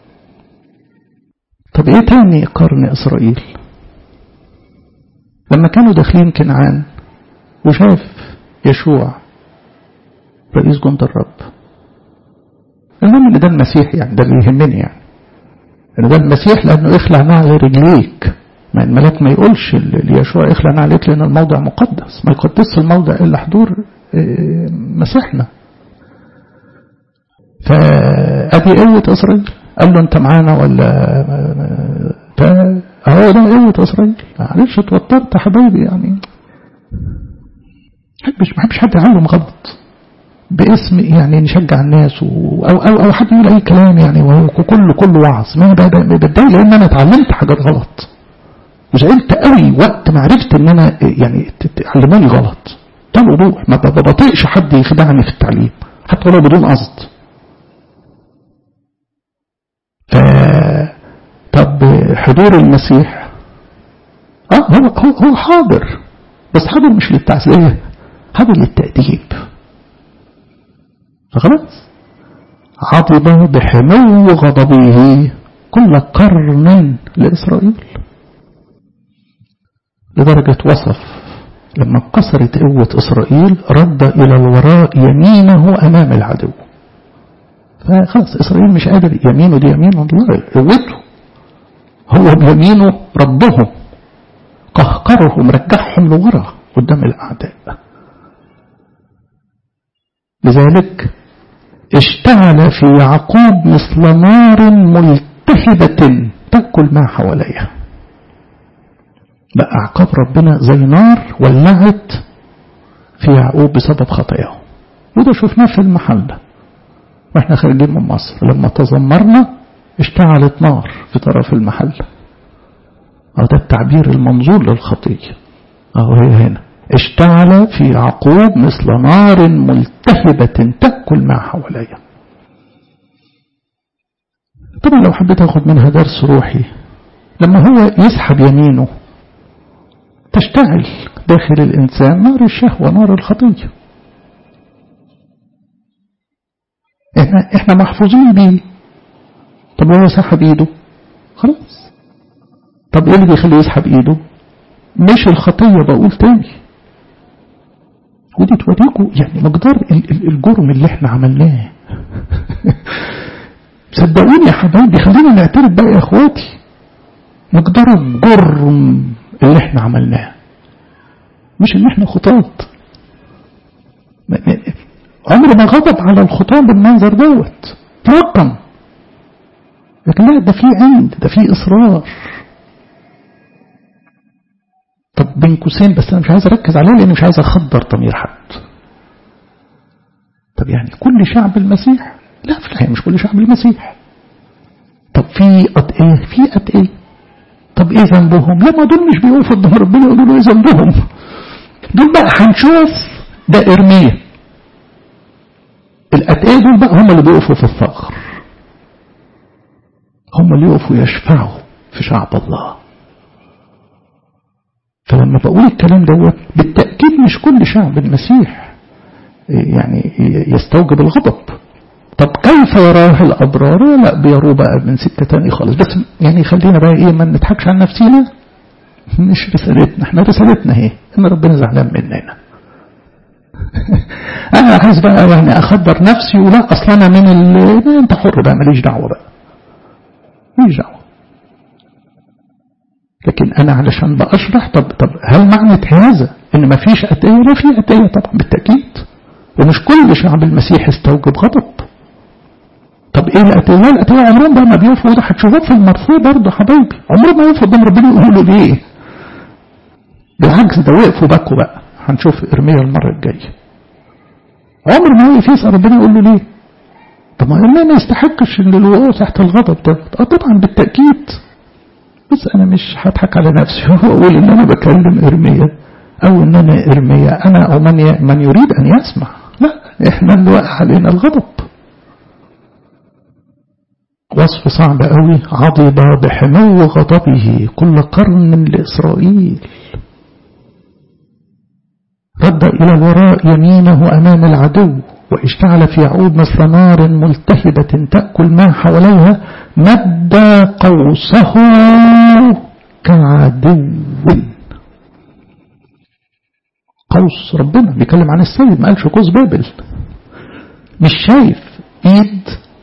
طب ايه تاني قرن اسرائيل؟ لما كانوا داخلين كنعان وشاف يشوع رئيس جند الرب. المهم ان ده المسيح، يعني ده اللي يهمني، يعني ان ده المسيح، لانه اخلع نعل رجليك. ما الملاك ما يقولش ليشوع اخلع نعليك لان الموضع مقدس، ما يقدسش الموضع الا حضور مسيحنا. فادي قوة اسرائيل. قال له انت معانا ولا؟ هو ده قوة اسرائيل. معلش اتوترت يا حبايبي، يعني ما بحبش حد يعلم غلط باسم يعني نشجع الناس او حد يقول اي كلام، يعني وهو كله وعظ. ما بتضايق لان انا اتعلمت حاجات غلط وزعلت قوي وقت ما عرفت ان انا يعني علموني غلط. ده الوضوح، ما بطيقش حد يخدعني في التعليم حتى ولو بدون قصد. طب حضور المسيح هو حاضر، بس حاضر مش للتعزية، حاضر للتأديب. فخلاص عضب بحمو غضبه كل قرن لإسرائيل، لدرجة وصف لما انكسرت قوة إسرائيل رد إلى الوراء يمينه أمام العدو. فخلاص إسرائيل مش قادر، يمينه دي يمين الله، قوته هو بيمينه ربهم، قهقرهم، رجعهم لورا قدام الأعداء. لذلك اشتعل في يعقوب مثل نار ملتهبة تأكل ما حواليها. بقى عقاب ربنا زي نار ولعت في يعقوب بسبب خطاياه، وده شفناه في المحلة واحنا خارجين من مصر لما تذمرنا اشتعلت نار في طرف المحل. ده التعبير المنظور للخطية. هي هنا اشتعل في يعقوب مثل نار ملتهبة تأكل ما حواليها. طبعا لو حبيت اخد منها درس روحي، لما هو يسحب يمينه تشتعل داخل الإنسان نار الشهوة، نار الخطية. احنا محفوظين بيه. طب هو سحب ايده خلاص. طب ايه اللي بيخليه يسحب ايده؟ مش الخطية، بقول تاني، ودي توريكم يعني مقدار الجرم اللي احنا عملناه. صدقوني يا حبايبي، خلينا نعترف بقى يا اخواتي، مقدار الجرم اللي احنا عملناه. مش ان احنا خطاط، عمر ما غضب على الخطاة بالمنظر دوت رقم، لكن لا، ده في عند، ده في اصرار. طب بين قوسين، بس انا مش عايز اركز عليه لاني مش عايز اخدر ضمير حد. طب يعني كل شعب المسيح؟ لا، في الحقيقه مش كل شعب المسيح. طب في اتقيه، في اتقيه. طب ايه ذنبهم؟ لا، ما دول مش بيقفوا قدام ربنا يقولوا له ايه ذنبهم. دول بقى هنشوف ده ارميا. الاتقيه دول بقى هم اللي بيقفوا في الثغر، هم اللي يقفوا يشفعوا في شعب الله. فلما بقول الكلام دوت بالتأكيد مش كل شعب المسيح يعني يستوجب الغضب. طب كيف يراه الأبرار؟ لا، بيروه بقى من سكة تاني خالص. بس يعني خلينا بقى ايه، ما نضحكش عن نفسينا، مش رسالتنا. احنا رسالتنا هي ان ربنا زعلان مننا. انا عايز بقى يعني اخدر نفسي ولا اصلا انا من انت حر بقى، ماليش دعوه بقى، ماليش دعوه. لكن انا علشان بأشرح، طب هل معنى هذا ان ما فيش اتقيه؟ لا، في اتقيه طبعا بالتاكيد، ومش كل شعب المسيح استوجب غضب. طب ايه الاتقيه؟ الاتقيه عمرهم بقى ما بيقفوا، وده هتشوفوه في المرثيه برضه حبايبي، عمرهم ما يقفوا قدام ربنا يقولوا له ليه. بالعكس، ده وقفوا بكوا بقى. هنشوف ارميا المره الجايه، عمر ما يقف يسأل ربنا يقول له ليه. طب ما ارميا ما يستحقش ان الوقوع تحت الغضب ده. طبعا بالتاكيد، بس انا مش هضحك على نفسي واقول ان انا بكلم ارميا او ان انا ارميا انا او من يريد ان يسمع. لا، احنا اللي وقع علينا الغضب. وصف صعب قوي. عضب بحمو غضبه كل قرن لإسرائيل، رد إلى الوراء يمينه أمام العدو، واشتعل في يعقوب مثل نار ملتهبة تأكل ما حواليها، مد قوسه كعدو. قوس ربنا بيكلم عن السيد، ما قالش قوس بابل. مش شايف ايد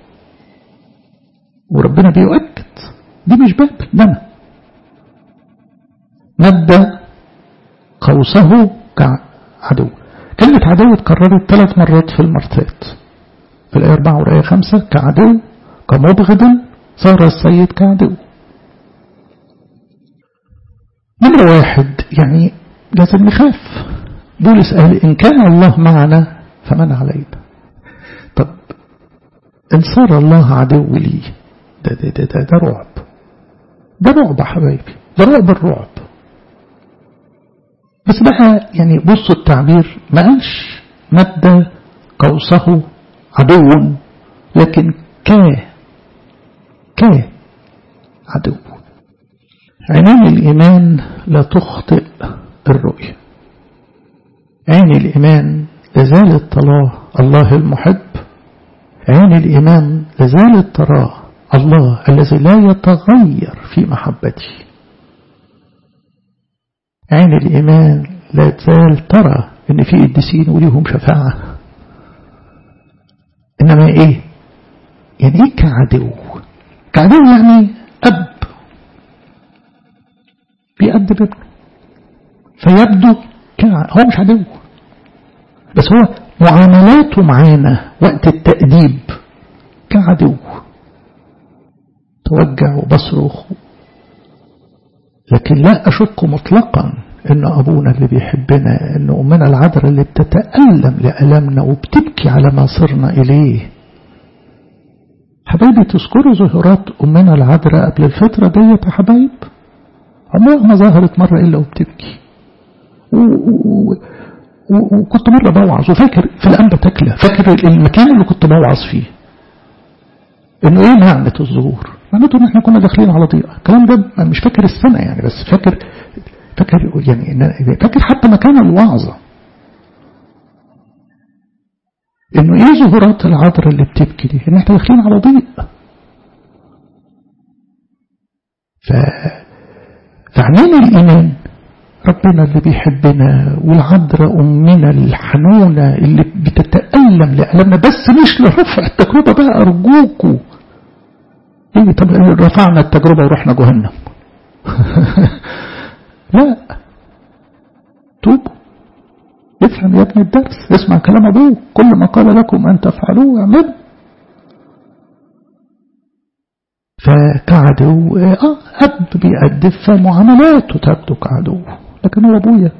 وربنا بيؤكد دي مش بابل، ده أنا. مد قوسه كعدو. كلمة عدو اتكررت 3 مرات في المرثات، في الآية 4 والآية 5. كعدو، كمبغض، صار السيد كعدو. نمرة 1 يعني لازم نخاف. بولس قال إن كان الله معنا فمن علينا. طب إن صار الله عدو لي، ده رعب. ده رعب يا حبايبي، ده رعب الرعب. بس بقى يعني بصوا التعبير، ما قالش مد قوسه عدو، لكن عدو. عينين الإيمان لا تخطئ الرؤية. عين الإيمان لازالت تراه الله المحب، عين الإيمان لازالت تراه الله الذي لا يتغير في محبته. عين الإيمان لا تزال ترى إن في قديسين وليهم شفاعة. إنما إيه؟ يعني إيه كعدو؟ كعدو يعني أب بيأدب ابنه، فيبدو هو مش عدو، بس هو معاملاته معانا وقت التأديب كعدو. توجع وبصرخ، لكن لا أشك مطلقا إن أبونا اللي بيحبنا، إن أمنا العذراء اللي بتتألم لألمنا وبتبكي على ما صرنا إليه، حبايبي تذكروا ظهورات أمنا العذراء قبل الفترة ديت يا حبايب؟ عمرها ما ظهرت مرة إلا وبتبكي. وكنت مرة بوعظ وفاكر في الأنبا تكلة، فاكر المكان اللي كنت بوعظ فيه إنه إيه معنى الظهور؟ معناته إن إحنا كنا داخلين على ضيقة. الكلام ده مش فاكر السنة يعني، بس فاكر يعني فاكر حتى مكان الوعظة إنه إيه ظهورات العذراء اللي بتبكي دي؟ إن إحنا داخلين على ضيق. فعنين الإيمان ربنا اللي بيحبنا، والعذراء أمنا الحنونة اللي بتتألم لألمنا، بس مش لرفع التجربة بقى أرجوكوا. إيه طب رفعنا التجربة ورحنا جهنم؟ لا، توبوا. افهم يا ابن الدرس، اسمع كلام أبوه، كل ما قال لكم أن تفعلوه اعملوا. فكعدو أب بيأدب فمعاملاته تبدو كعدو، لكن هو أبويا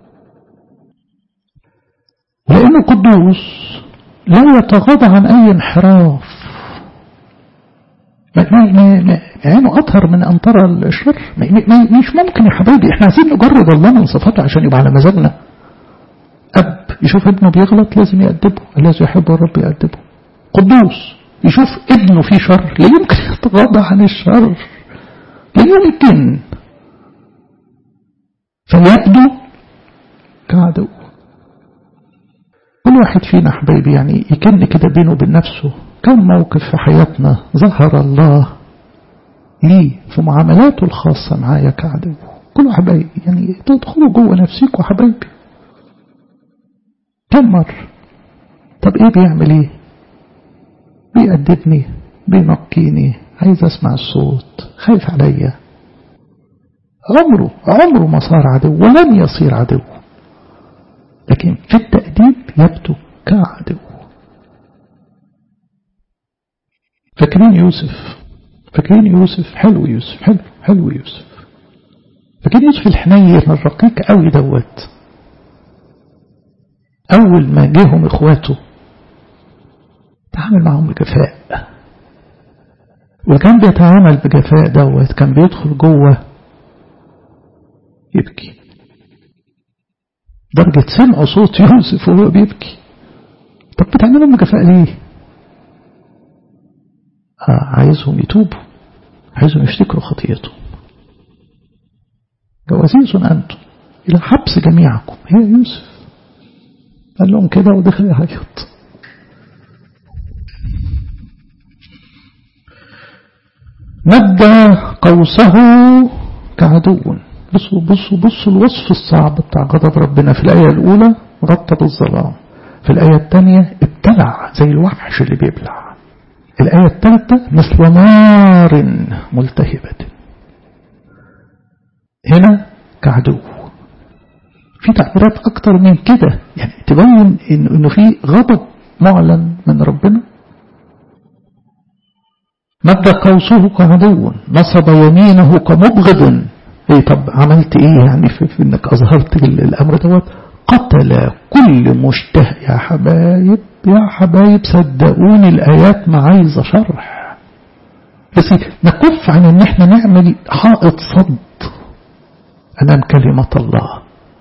لأنه قدوس لا يتغاضى عن أي انحراف. عينه أطهر من أن ترى الشر. مش ممكن يا حبايبي، احنا عايزين نجرب الله من صفاته عشان يبقى على مزاجنا. أب يشوف ابنه بيغلط لازم يأدبه، الذي يحب الرب يأدبه. قدوس يشوف ابنه فيه شر لا يمكن يتغاضى عن الشر، لا يمكن، فيبدو كعدو. كل واحد فينا حبايبي يعني يكن كده بينه وبين نفسه كم موقف في حياتنا ظهر الله لي في معاملاته الخاصة معايا كعدو. كل حبايبي يعني تدخلوا جوه نفسيكوا حبايبي كم مرة. طب ايه بيعمل ايه؟ بيأدبني، بينقيني، عايز اسمع الصوت، خايف عليا. عمره ما صار عدو ولن يصير عدو، لكن في التأديب يبدو كعدو. فاكرين يوسف؟ حلو يوسف، حلو يوسف. فاكرين يوسف الحنين الرقيق قوي دوت. أول ما جيهم إخواته تعامل معهم بجفاء، وكان بيتعامل بجفاء دوت كان بيدخل جوه يبكي، درجة سمعوا صوت يوسف وهو بيبكي. طب بتعملهم بجفاء ليه؟ عايزهم يتوبوا، عايزهم يفتكروا خطيئتهم. جوازيز أنتم إلى حبس جميعكم. هي يوسف قال لهم كده ودخل يعيط. مد قوسه كعدو. بصوا الوصف الصعب بتاع غضب ربنا. في الآية الأولى رطب الظلام، في الآية الثانية ابتلع زي الوحش اللي بيبلع، الآية الثالثة مثل نار ملتهبة. هنا كعدو. في تعبيرات أكتر من كده يعني تبين إنه في غضب معلن من ربنا. مد قوسه كعدو، نصب يمينه كمبغض. ايه طب عملت ايه يعني في انك اظهرت الامر دوت؟ قتل كل مشتهى. يا حبايب صدقوني الايات ما عايزه شرح، بس نكف عن ان احنا نعمل حائط صد امام كلمه الله.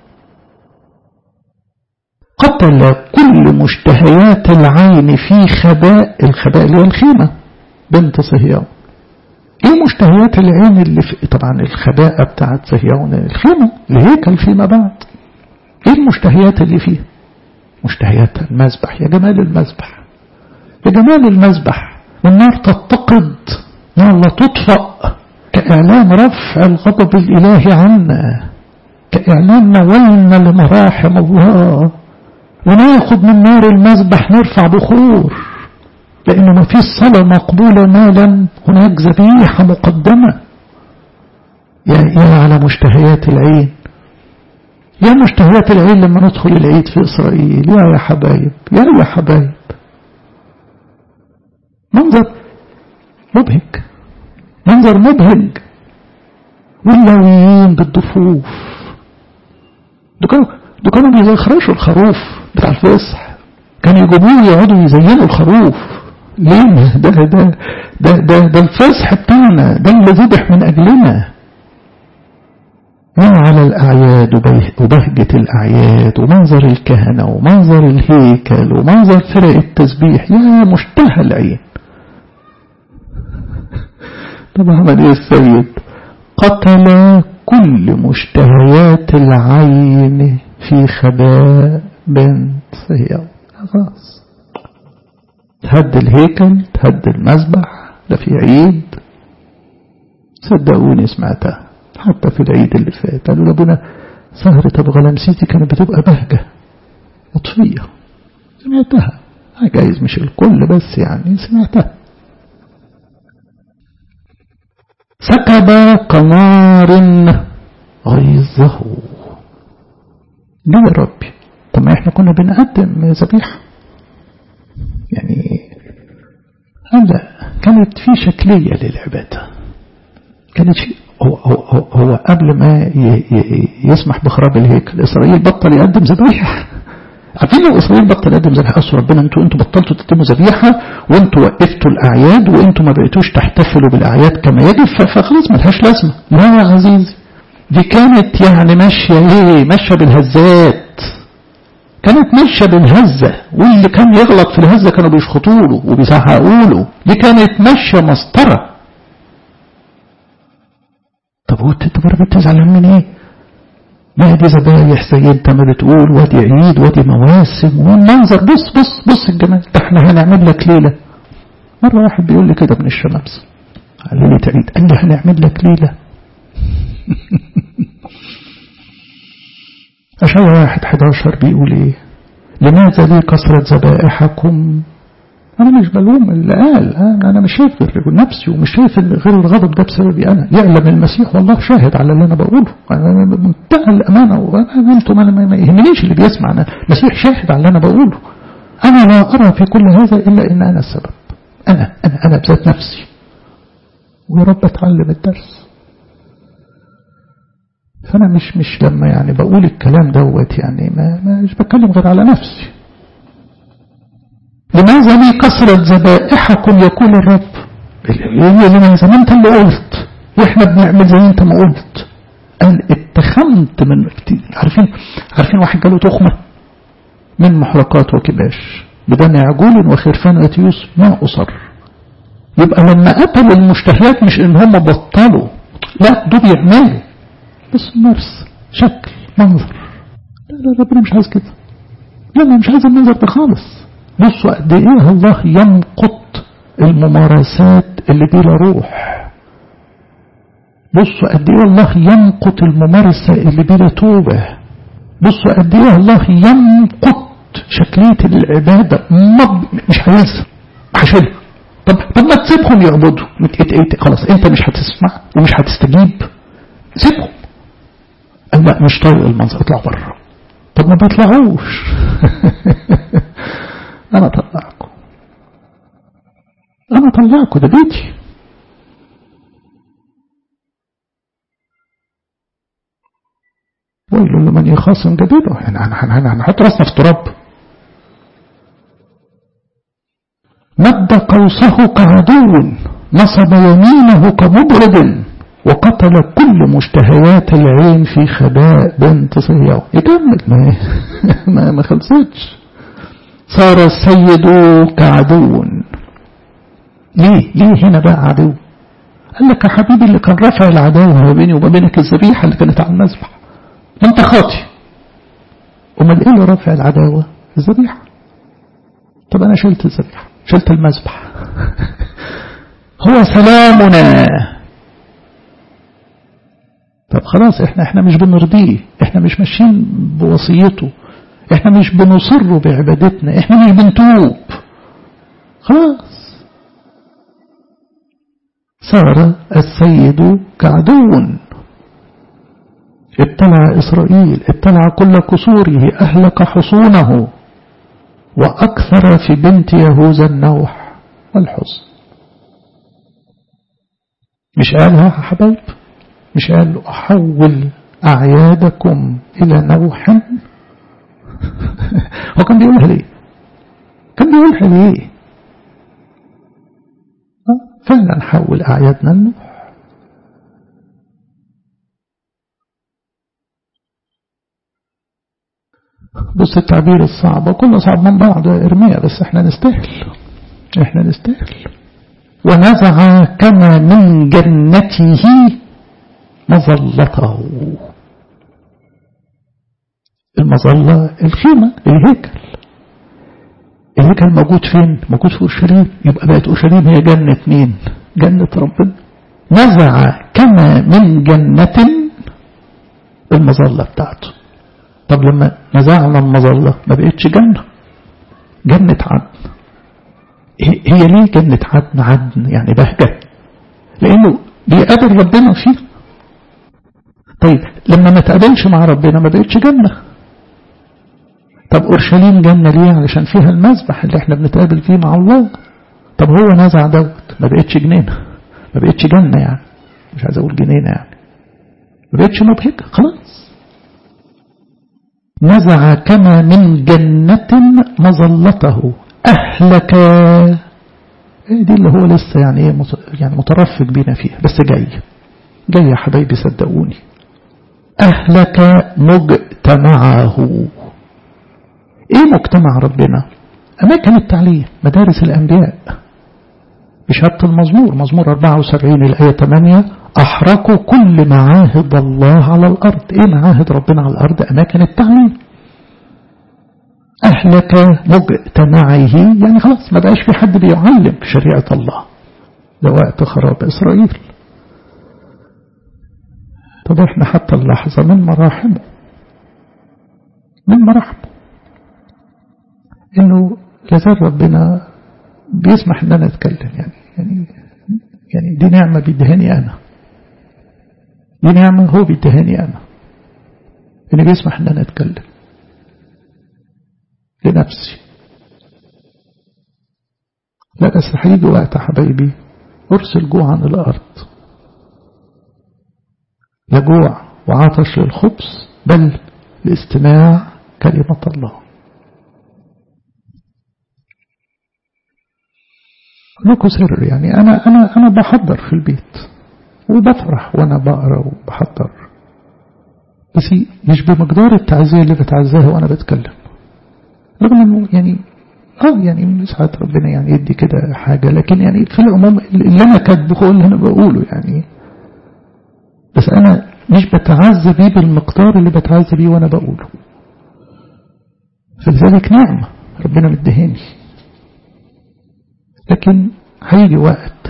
قتل كل مشتهيات العين في خباء. الخباء اللي هي الخيمه بنت صهيون. ايه مشتهيات العين اللي في طبعا الخباء بتاعت صهيون الخيمة الهيكل فيما بعد. ايه المشتهيات اللي فيه؟ مشتهيات المذبح. يا جمال المذبح، يا جمال المذبح. والنار تتقد، نار لا تطفأ، كإعلان رفع الغضب الإلهي عنا، كإعلان نولنا لمراحم الله. وناخد من نار المذبح نرفع بخور، لأنه ما فيش صلاة مقبولة ما لم هناك ذبيحة مقدمة. يا على مشتهيات العين، يا مشتهيات العين لما ندخل العيد في إسرائيل. يا حبايب، يا حبايب، منظر مبهج، منظر مبهج. واللاويين بالضفوف، دول كانوا بيخرشوا الخروف بتاع الفصح، كانوا يجيبوه يقعدوا يزينوا الخروف ليه؟ ده الفسح بتاعنا، ده اللي ذبح من أجلنا. من على الأعياد وبهجة الأعياد ومنظر الكهنة ومنظر الهيكل ومنظر فرق التسبيح، يا مشتهى العين. طب عمل ايه السيد؟ قتل كل مشتهيات العين في خباء بنت صهيون. خلاص، تهد الهيكل، تهد المذبح، ده في عيد. صدقوني سمعتها حتى في العيد اللي فات، قالوا لابونا سهرة أبو غلامسيتي كانت بتبقى بهجة مطفية. سمعتها، جايز مش الكل بس يعني سمعتها. سكب قمار غيظه. ليه يا ربي؟ طب ما احنا كنا بنقدم ذبيحة يعني. هلا كانت في شكلية للعبادة، كانت شيء هو قبل ما يسمح بخراب الهيكل إسرائيل بطل يقدم ذبيحة. عارفين لو إسرائيل بطل يقدم ذبيحة، أصل ربنا انتوا بطلتوا تقدموا ذبيحة وانتوا وقفتوا الأعياد وانتوا ما بقيتوش تحتفلوا بالأعياد كما يجب، فخلاص ملهاش لازمة. لا يا عزيزي، دي كانت يعني ماشية ايه؟ ماشية بالهزات، كانت ماشية بالهزة، واللي كان يغلط في الهزة كانوا بيشخطوا له وبيزعقوا له. دي كانت ماشية مسطرة. طب هو انت برضه بتزعل من ايه؟ ما دي ذبايح زي انت ما بتقول، وادي عيد وادي مواسم والمنظر. بص الجمال ده، احنا هنعمل لك ليله. مره واحد بيقول لي كده من الشمامسه، قال لي عيد، قال لي هنعمل لك ليله. أشعياء 1:11 بيقول ايه؟ لماذا لي كثرة ذبائحكم؟ أنا مش بلوم اللي قال، أنا مش شايف غير نفسي، ومش شايف غير الغضب ده بسببي أنا. يعلم المسيح والله شاهد على اللي أنا بقوله، أنا بمنتهى الأمانة، وأنا ما يهمنيش اللي بيسمع، أنا المسيح شاهد على اللي أنا بقوله. أنا لا أرى في كل هذا إلا إن أنا السبب، أنا بذات نفسي. ويا رب أتعلم الدرس. فأنا مش لما يعني بقول الكلام دوت يعني مش بتكلم غير على نفسي. لماذا لي كثرة ذبائحكم يقول الرب؟ لماذا ما انت اللي قلت واحنا بنعمل زي انت ما قلت. قال اتخمت من كتير. عارفين واحد جاله تخمة من محرقات وكباش بدم عجول وخرفان وتيوس ما أصر. يبقى لما قتلوا المشتهيات مش ان هم بطلوا، لا دول يعملوا بس مارس شكل منظر. لا ربنا مش عايز كده، لا مش عايز المنظر ده خالص. بصوا قد ايه الله يمقت الممارسات اللي بلا روح. بصوا قد ايه الله يمقت الممارسة اللي بلا توبة. بصوا قد ايه الله يمقت شكلية العبادة. مش عايزها، هشيلها. طب ما تسيبهم يعبدوا. خلاص انت مش هتسمع ومش هتستجيب، سيبهم. لا مش طايق المنظر، اطلع بره. طب ما بيطلعوش. أنا طلعكم ده بيتي. ويل لمن يخاصم جديده. يعني هنحط راسنا في التراب. مد قوسه كعدو، نصب يمينه كمبرد، وقتل كل مشتهيات العين في خباء بنت صهيون. يكمل ما خلصتش. صار السيد كعدو. ليه هنا بقى عدو؟ قال لك يا حبيبي اللي كان رفع العداوة ما بيني وما بينك الذبيحة اللي كانت على المذبح، ما انت خاطي. امال ايه اللي رفع العداوة؟ الذبيحة. طب انا شلت الذبيحة، شلت المذبح. هو سلامنا. طب خلاص احنا مش بنرضيه، احنا مش ماشيين بوصيته، احنا مش بنصر بعبادتنا، احنا مش بنتوب. خلاص صار السيد كعدو. ابتلع إسرائيل، ابتلع كل قصوره، أهلك حصونه، وأكثر في بنت يهوذا النوح والحزن. مش قالها يا حبايب؟ مش قال أحول أعيادكم إلى نوح؟ هو كان بيقولها ليه؟ فعلا نحول أعيادنا لنوح. بص التعبير الصعب، كله صعب من بعض إرميا، بس احنا نستاهل. ونزع كما من جنته مظلته. المظلة الخيمة، الهيكل موجود فين؟ موجود في أورشليم، يبقى بقت أورشليم هي جنة مين؟ جنة ربنا. نزع كما من جنة المظلة بتاعته. طب لما نزعنا المظلة ما بقتش جنة عدن. هي ليه جنة عدن يعني بهجة؟ لأنه بيقابل ربنا فيه. طيب لما ما تقابلش مع ربنا ما بقتش جنة. طب أورشليم جنة ليه؟ علشان فيها المذبح اللي احنا بنتقابل فيه مع الله. طب هو نزع دوت ما بقتش جنينة، ما بقتش جنة يعني، مش عايز أقول جنينة يعني، ما بقتش مبهجة خلاص. نزع كما من جنة مظلته أهلك. دي اللي هو لسه يعني مترفق بينا فيها، بس جاي يا حبايبي صدقوني. أهلك مجتمعه. ايه مجتمع ربنا؟ أماكن التعليم، مدارس الأنبياء. بشهادة المزمور، مزمور 74 الآية 8: أحرقوا كل معاهد الله على الأرض. ايه معاهد ربنا على الأرض؟ أماكن التعليم. أهلك مجتمعه يعني خلاص ما بقاش في حد بيعلم شريعة الله، ده وقت خراب إسرائيل. طب احنا حتى اللحظة من مراحمه انه لازال ربنا بيسمح ان انا اتكلم. يعني دي نعمة بيدهني انا، دي نعمة هو بيدهني انا، انه بيسمح ان انا اتكلم لنفسي. لا بس هيجي وقت يا حبايبي ارسل جوع عن الارض، لا جوع وعطش للخبز بل لاستماع كلمة الله. لكم سر يعني أنا بحضر في البيت وبفرح وأنا بقرأ وبحضر، بس مش بمقدار التعزية اللي بتعزيها وأنا بتكلم. رغم إنه يعني ساعات ربنا يعني يدي كده حاجة، لكن يعني في العموم اللي أنا كاتبه هو اللي أنا بقوله يعني، بس أنا مش بتعزى بيه بالمقدار اللي بتعزى بيه وأنا بقوله. فلذلك نعمة ربنا مدهاني، لكن هيجي وقت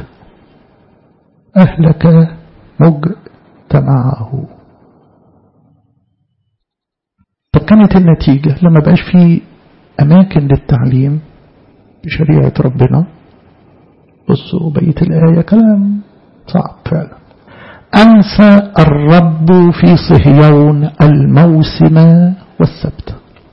أهلك مجتمعه. طب كانت النتيجة لما بقاش في أماكن للتعليم بشريعة ربنا؟ بصوا بقية الآية كلام صعب فعلا. أنسى الرب في صهيون الموسم والسبت.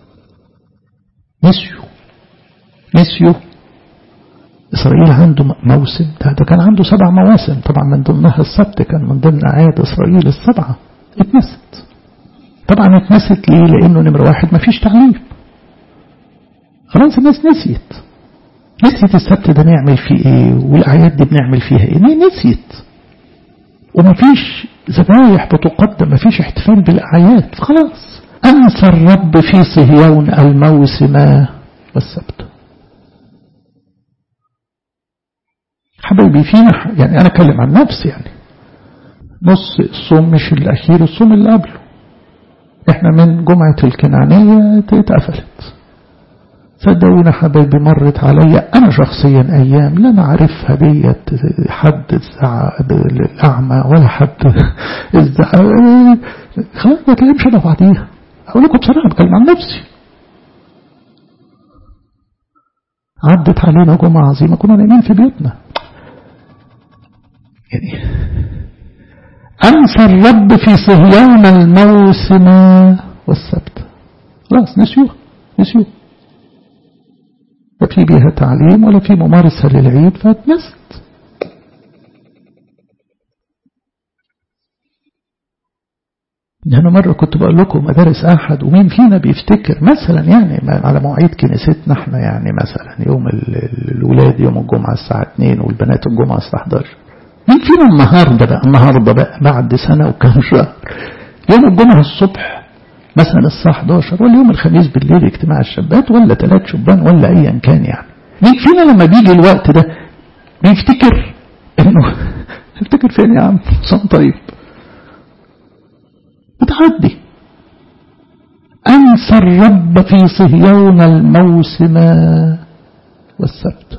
نسيوا إسرائيل عنده موسم، ده كان عنده 7 مواسم طبعا، من ضمنها السبت كان من ضمن أعياد إسرائيل ال7. اتنست طبعا. اتنست ليه؟ لأنه نمرة 1 مفيش تعليم، خلاص الناس نسيت السبت ده نعمل فيه ايه، والأعياد دي بنعمل فيها ايه، نسيت. ومفيش ذبايح بتقدم، مفيش احتفال بالأعياد، خلاص. أنسى الرب في صهيون الموسم والسبت. حبيبي فينا يعني أنا أكلم عن نفسي، يعني نص الصوم مش الأخير، الصوم اللي قبله احنا من جمعة الكنعانية اتقفلت. صدقونا حبيبي مرت عليا أنا شخصيا أيام لا نعرفها ديت حد الزعق الأعمى ولا حد الزعق، خلاص ما تلاقيمش أنا بعضيها. أقول لكم بصراحة بتكلم عن نفسي. عدت علينا جمعة عظيمة كنا نايمين في بيوتنا. يعني أنسى الرب في صهيون الموسم والسبت. خلاص نسيوه. لا في بيها تعليم ولا في ممارسة للعيد، فاتنست. أنا مرة كنت بقول لكم مدارس أحد، ومين فينا بيفتكر مثلا يعني على مواعيد كنيستنا احنا، يعني مثلا يوم الولاد يوم الجمعة الساعة 2 والبنات الجمعة الساعة 11. مين فينا النهاردة بقى بعد سنة وكام شهر يوم الجمعة الصبح مثلا الساعة 11، ولا يوم الخميس بالليل اجتماع الشابات، ولا 3 شبان، ولا أيا كان يعني. مين فينا لما بيجي الوقت ده بيفتكر انه افتكر فين يا عم صم طيب بتعدي. أنسى الرب في صهيون الموسم والسبت،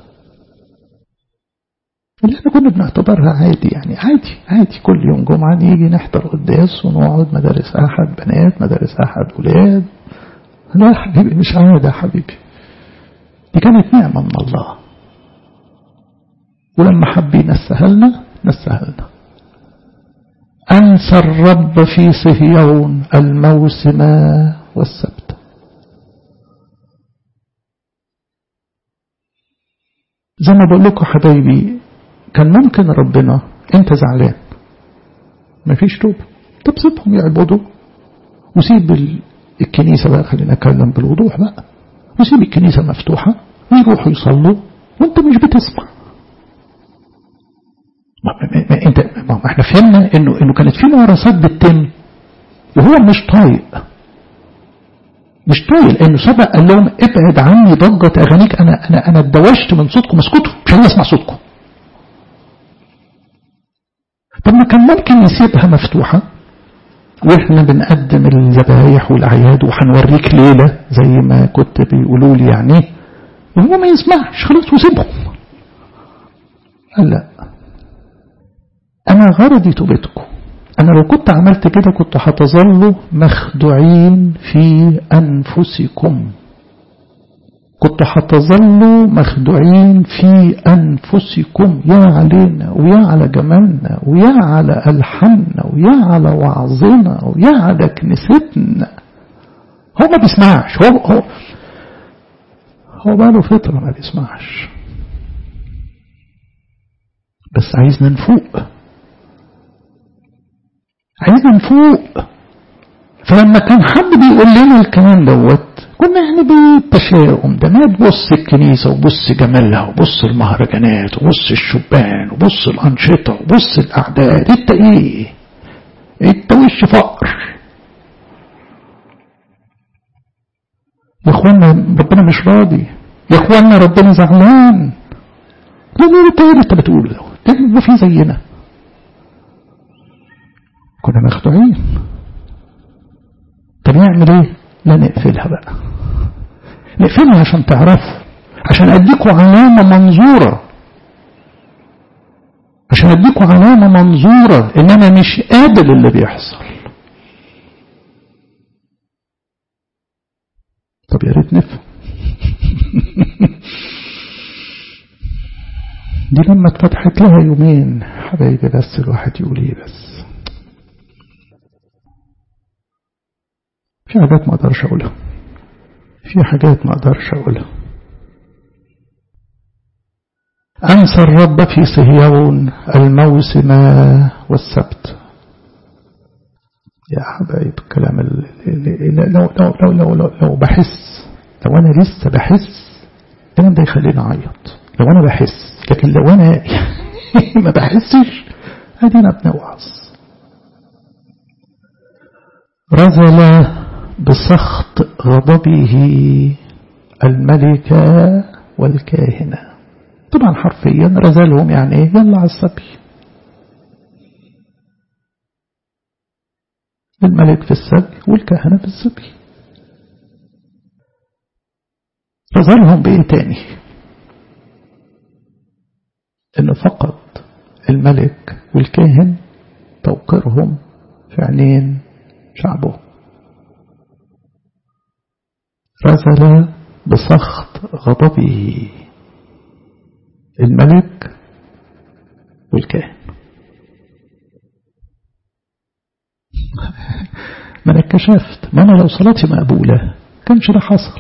اللي احنا كنا بنعتبرها عادي، يعني عادي كل يوم جمعة نيجي نحضر قداس ونقعد مدارس أحد بنات مدارس أحد أولاد. لا يا حبيبي مش عادة يا حبيبي، دي كانت نعمة من الله، ولما حب ينسها لنا نسها لنا. أنسى الرب في صهيون الموسم والسبت. زي ما بقول لكم حبايبي، كان ممكن ربنا انت زعلان مفيش توب، طب سيبهم يعبدوا وسيب الكنيسة بقى، خلينا نتكلم بالوضوح بقى، وسيب الكنيسة مفتوحة ويروحوا يصلوا وانت مش بتسمع. ما احنا فهمنا انه كانت في ممارسات بتتم وهو مش طايق لانه سبق قال لهم ابعد عني ضجة اغانيك، انا اتدوشت من صوتكم، اسكتوا مش عايز اسمع صوتكم. طب ما كان ممكن يسيبها مفتوحة واحنا بنقدم الذبايح والاعياد وهنوريك ليلة زي ما كنت بيقولوا لي يعني، وهو ما يسمعش خلاص وسيبهم. قال لا، انا غرضي توبتكم، انا لو كنت عملت كده كنت هتظلوا مخدوعين في انفسكم، كنت هتظلوا مخدوعين في أنفسكم، يا علينا ويا على جمالنا ويا على ألحاننا ويا على وعظنا ويا على كنيستنا. هو ما بيسمعش، هو بقاله فترة ما بيسمعش، بس عايزنا نفوق. فلما كان حد بيقول لنا الكلام دوت كنا يعني بالتشاؤم ده، ما تبص الكنيسة وبص جمالها وبص المهرجانات وبص الشبان وبص الأنشطة وبص الأعداد، انت ايه؟ انت وش فقر يا اخوانا، ربنا مش راضي يا اخوانا، ربنا زعلان. لا انت بتقوله ده ما في زينا، كنا مخدوعين. طب نعمل ايه؟ لا نقفلها بقى، نقفلها عشان تعرفوا، عشان اديكوا علامة منظورة، عشان اديكوا علامة منظورة ان انا مش قابل اللي بيحصل. طب يا ريت نفهم. دي لما اتفتحت لها يومين حبايبي بس الواحد يقول ايه، بس في حاجات ما اقدرش اقولها، أنسى الرب في صهيون الموسم والسبت. يا حبايب الكلام لو بحس، لو أنا لسه بحس الكلام ده يخليني أعيط لو أنا بحس، لكن لو أنا ما بحسش أدينا بنوعظ. رذل بسخط غضبه الملك والكاهنة. طبعا حرفيا رذلهم يعني ايه؟ يلا على السبي. الملك في السبي والكاهنة في السبي. رذلهم بايه تاني؟ انه فقد الملك والكاهن توقيرهم في عينين شعبه. رذل بسخط غضبه الملك والكاهن. ما انا اكتشفت، ما انا لو صلاتي مقبولة كانش ده حصل.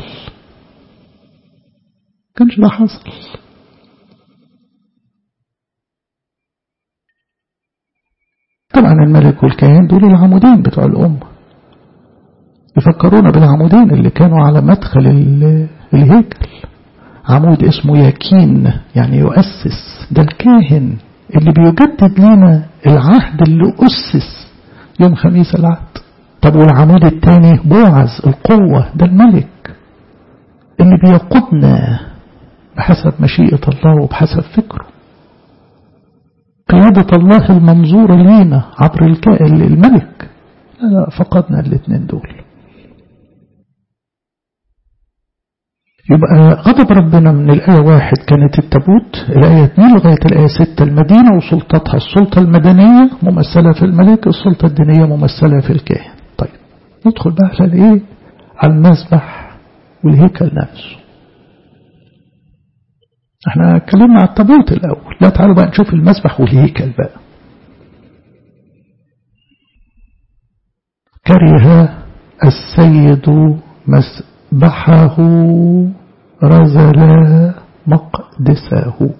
طبعا الملك والكاهن دول العمودين بتوع الأمة، يفكرونا بالعمودين اللي كانوا على مدخل الهيكل. عمود اسمه ياكين يعني يؤسس، ده الكاهن اللي بيجدد لنا العهد اللي أسس يوم خميس العهد. طب والعمود الثاني بوعز القوة، ده الملك اللي بيقودنا بحسب مشيئة الله وبحسب فكره. قيادة الله المنظورة لينا عبر الملك. لا فقدنا الاثنين دول. يبقى غضب ربنا من الآية 1 كانت التابوت، الآية 2 لغاية الآية 6 المدينة وسلطتها، السلطة المدنية ممثلة في الملك، السلطة الدينية ممثلة في الكاهن. طيب ندخل بقى على الايه؟ على المذبح والهيكل نفسه. احنا اتكلمنا على التابوت الأول، لا تعالوا بقى نشوف المذبح والهيكل بقى. كره السيد مسبحه رزل مقدسه.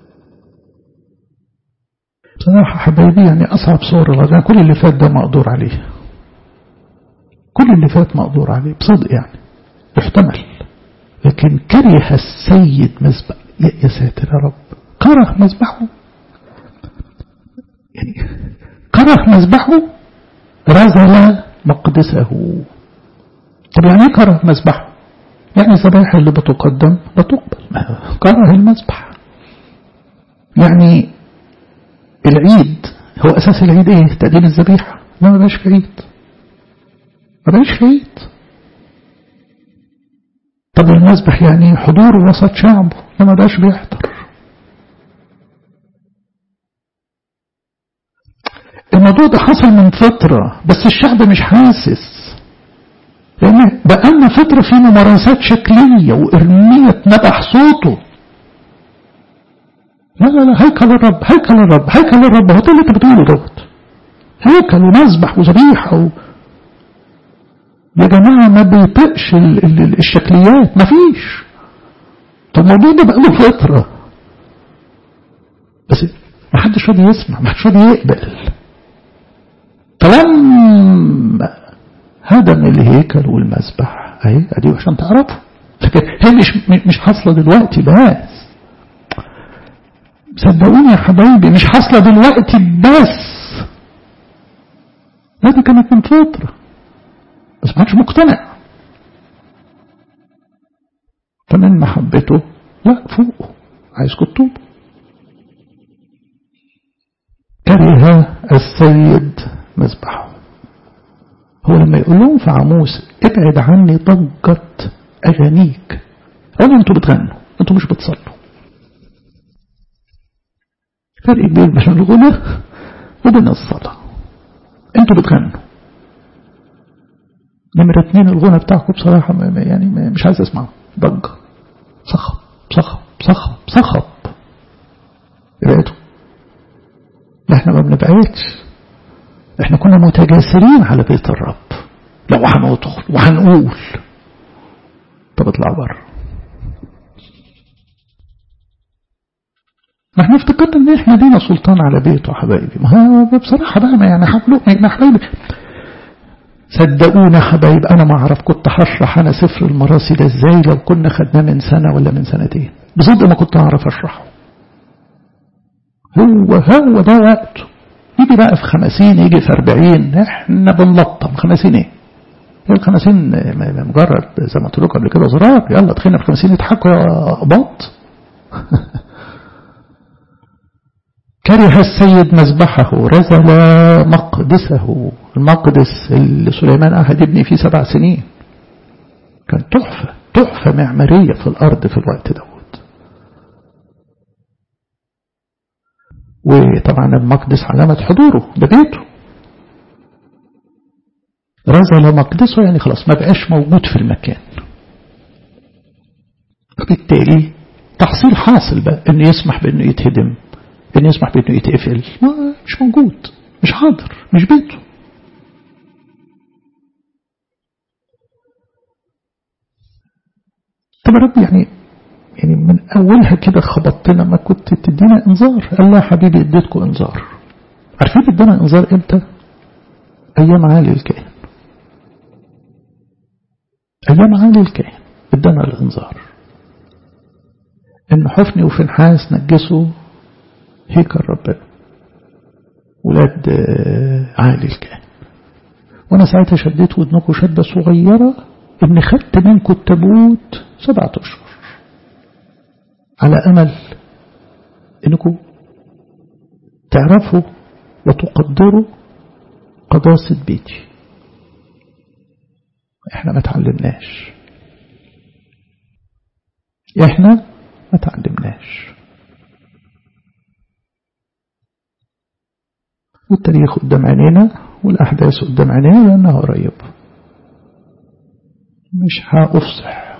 بصراحة حبايبي يعني أصعب صور الغزال، كل اللي فات ده مقدور عليه، كل اللي فات مقدور عليه بصدق يعني يحتمل. لكن كره السيد مسبح، يا ساتر يا رب، كره مسبحه، يعني كره مسبحه رزل مقدسه. طب يعني ايه كره مسبحه؟ يعني الذبائح اللي بتقدم لا تقبل، كره المذبح. يعني العيد هو أساس العيد ايه؟ تقديم الذبيحة. لا ما بقاش في عيد، ما بقاش في عيد. طب المذبح يعني حضور وسط شعبه، لا ما بقاش بيحضر. الموضوع ده حصل من فترة بس الشعب مش حاسس، لأن بقالنا فترة في ممارسات شكلية وإرمية نبح صوته. لا هيكل الرب، هيكل الرب، هيكل الرب، هو ده اللي انت بتقوله دوت، هيكل ومذبح وذبيحة يا جماعة ما بيطقش الشكليات، ما فيش. طب الموضوع ده بقاله فترة بس ما حدش راضي يسمع، ما حدش راضي يقبل. فلما هدم الهيكل والمذبح اهي ادي عشان تعرفوا، لكن هي مش حاصله دلوقتي بس، صدقوني يا حبايبي مش حاصله دلوقتي بس، لا دي كانت من فتره بس ما حدش مقتنع. فمن محبته لا فوقه عايزكم تتوبوا. كره السيد مذبحه. هو لما يقول لهم في عاموس ابعد عني ضجة أغانيك، قالوا انتوا بتغنوا انتوا مش بتصلوا. فرق كبير بين الغنى وبين الصلاة. انتوا بتغنوا. نمرة 2 الغنى بتاعكم بصراحة يعني مش عايز اسمعه، ضجة، صخب صخب صخب صخب. ابعدوا. احنا ما بنبعدش، احنا كنا متجاسرين على بيت الرب، لو هندخل وهنقول طب اطلع بره. احنا افتكرنا ان احنا لينا سلطان على بيته حبايبي. ما هو بصراحة بقى ما يعني حبلوه يا حبايبي، صدقونا حبايب انا ما اعرف كنت هشرح انا سفر المراسي ده ازاي لو كنا خدناه من سنة ولا من سنتين، بصدق ما كنت اعرف اشرحه. هو ده وقته. يجي بقى في 50 يجي في 40 احنا بنلطم. 50 ايه؟ هي 50 مجرد زي ما قلت لكم قبل كده زرار، يلا دخلنا في 50 يضحكوا يا قباط. كره السيد مذبحه رزل مقدسه. المقدس اللي سليمان أحد يبني فيه 7 سنين كان تحفة معمارية في الأرض في الوقت دوت. وطبعا المقدس علامة حضوره ده بيته. رزل مقدسه يعني خلاص ما بقاش موجود في المكان. وبالتالي تحصيل حاصل بقى انه يسمح بانه يتهدم، انه يسمح بانه يتقفل، مش موجود، مش حاضر، مش بيته. طب يا رب يعني من اولها كده خبطتنا، ما كنت تدينا انذار؟ قال لا حبيبي اديتكم انذار. عارفين ادينا انذار امتى؟ ايام عالي الكاهن. أيام عالي الكاهن ادانا الإنذار إن حفني وفنحاس نجسوا هيكل ربنا ولاد عالي الكاهن. وأنا ساعتها شديت ودنكم شدة صغيرة إن خدت منكم التابوت 7 أشهر على أمل إنكم تعرفوا وتقدروا قداسة بيتي. إحنا ما تعلمناش، إحنا ما تعلمناش. والتاريخ قدام عينينا والأحداث قدام عينينا لأنها قريبة. مش هأفصح.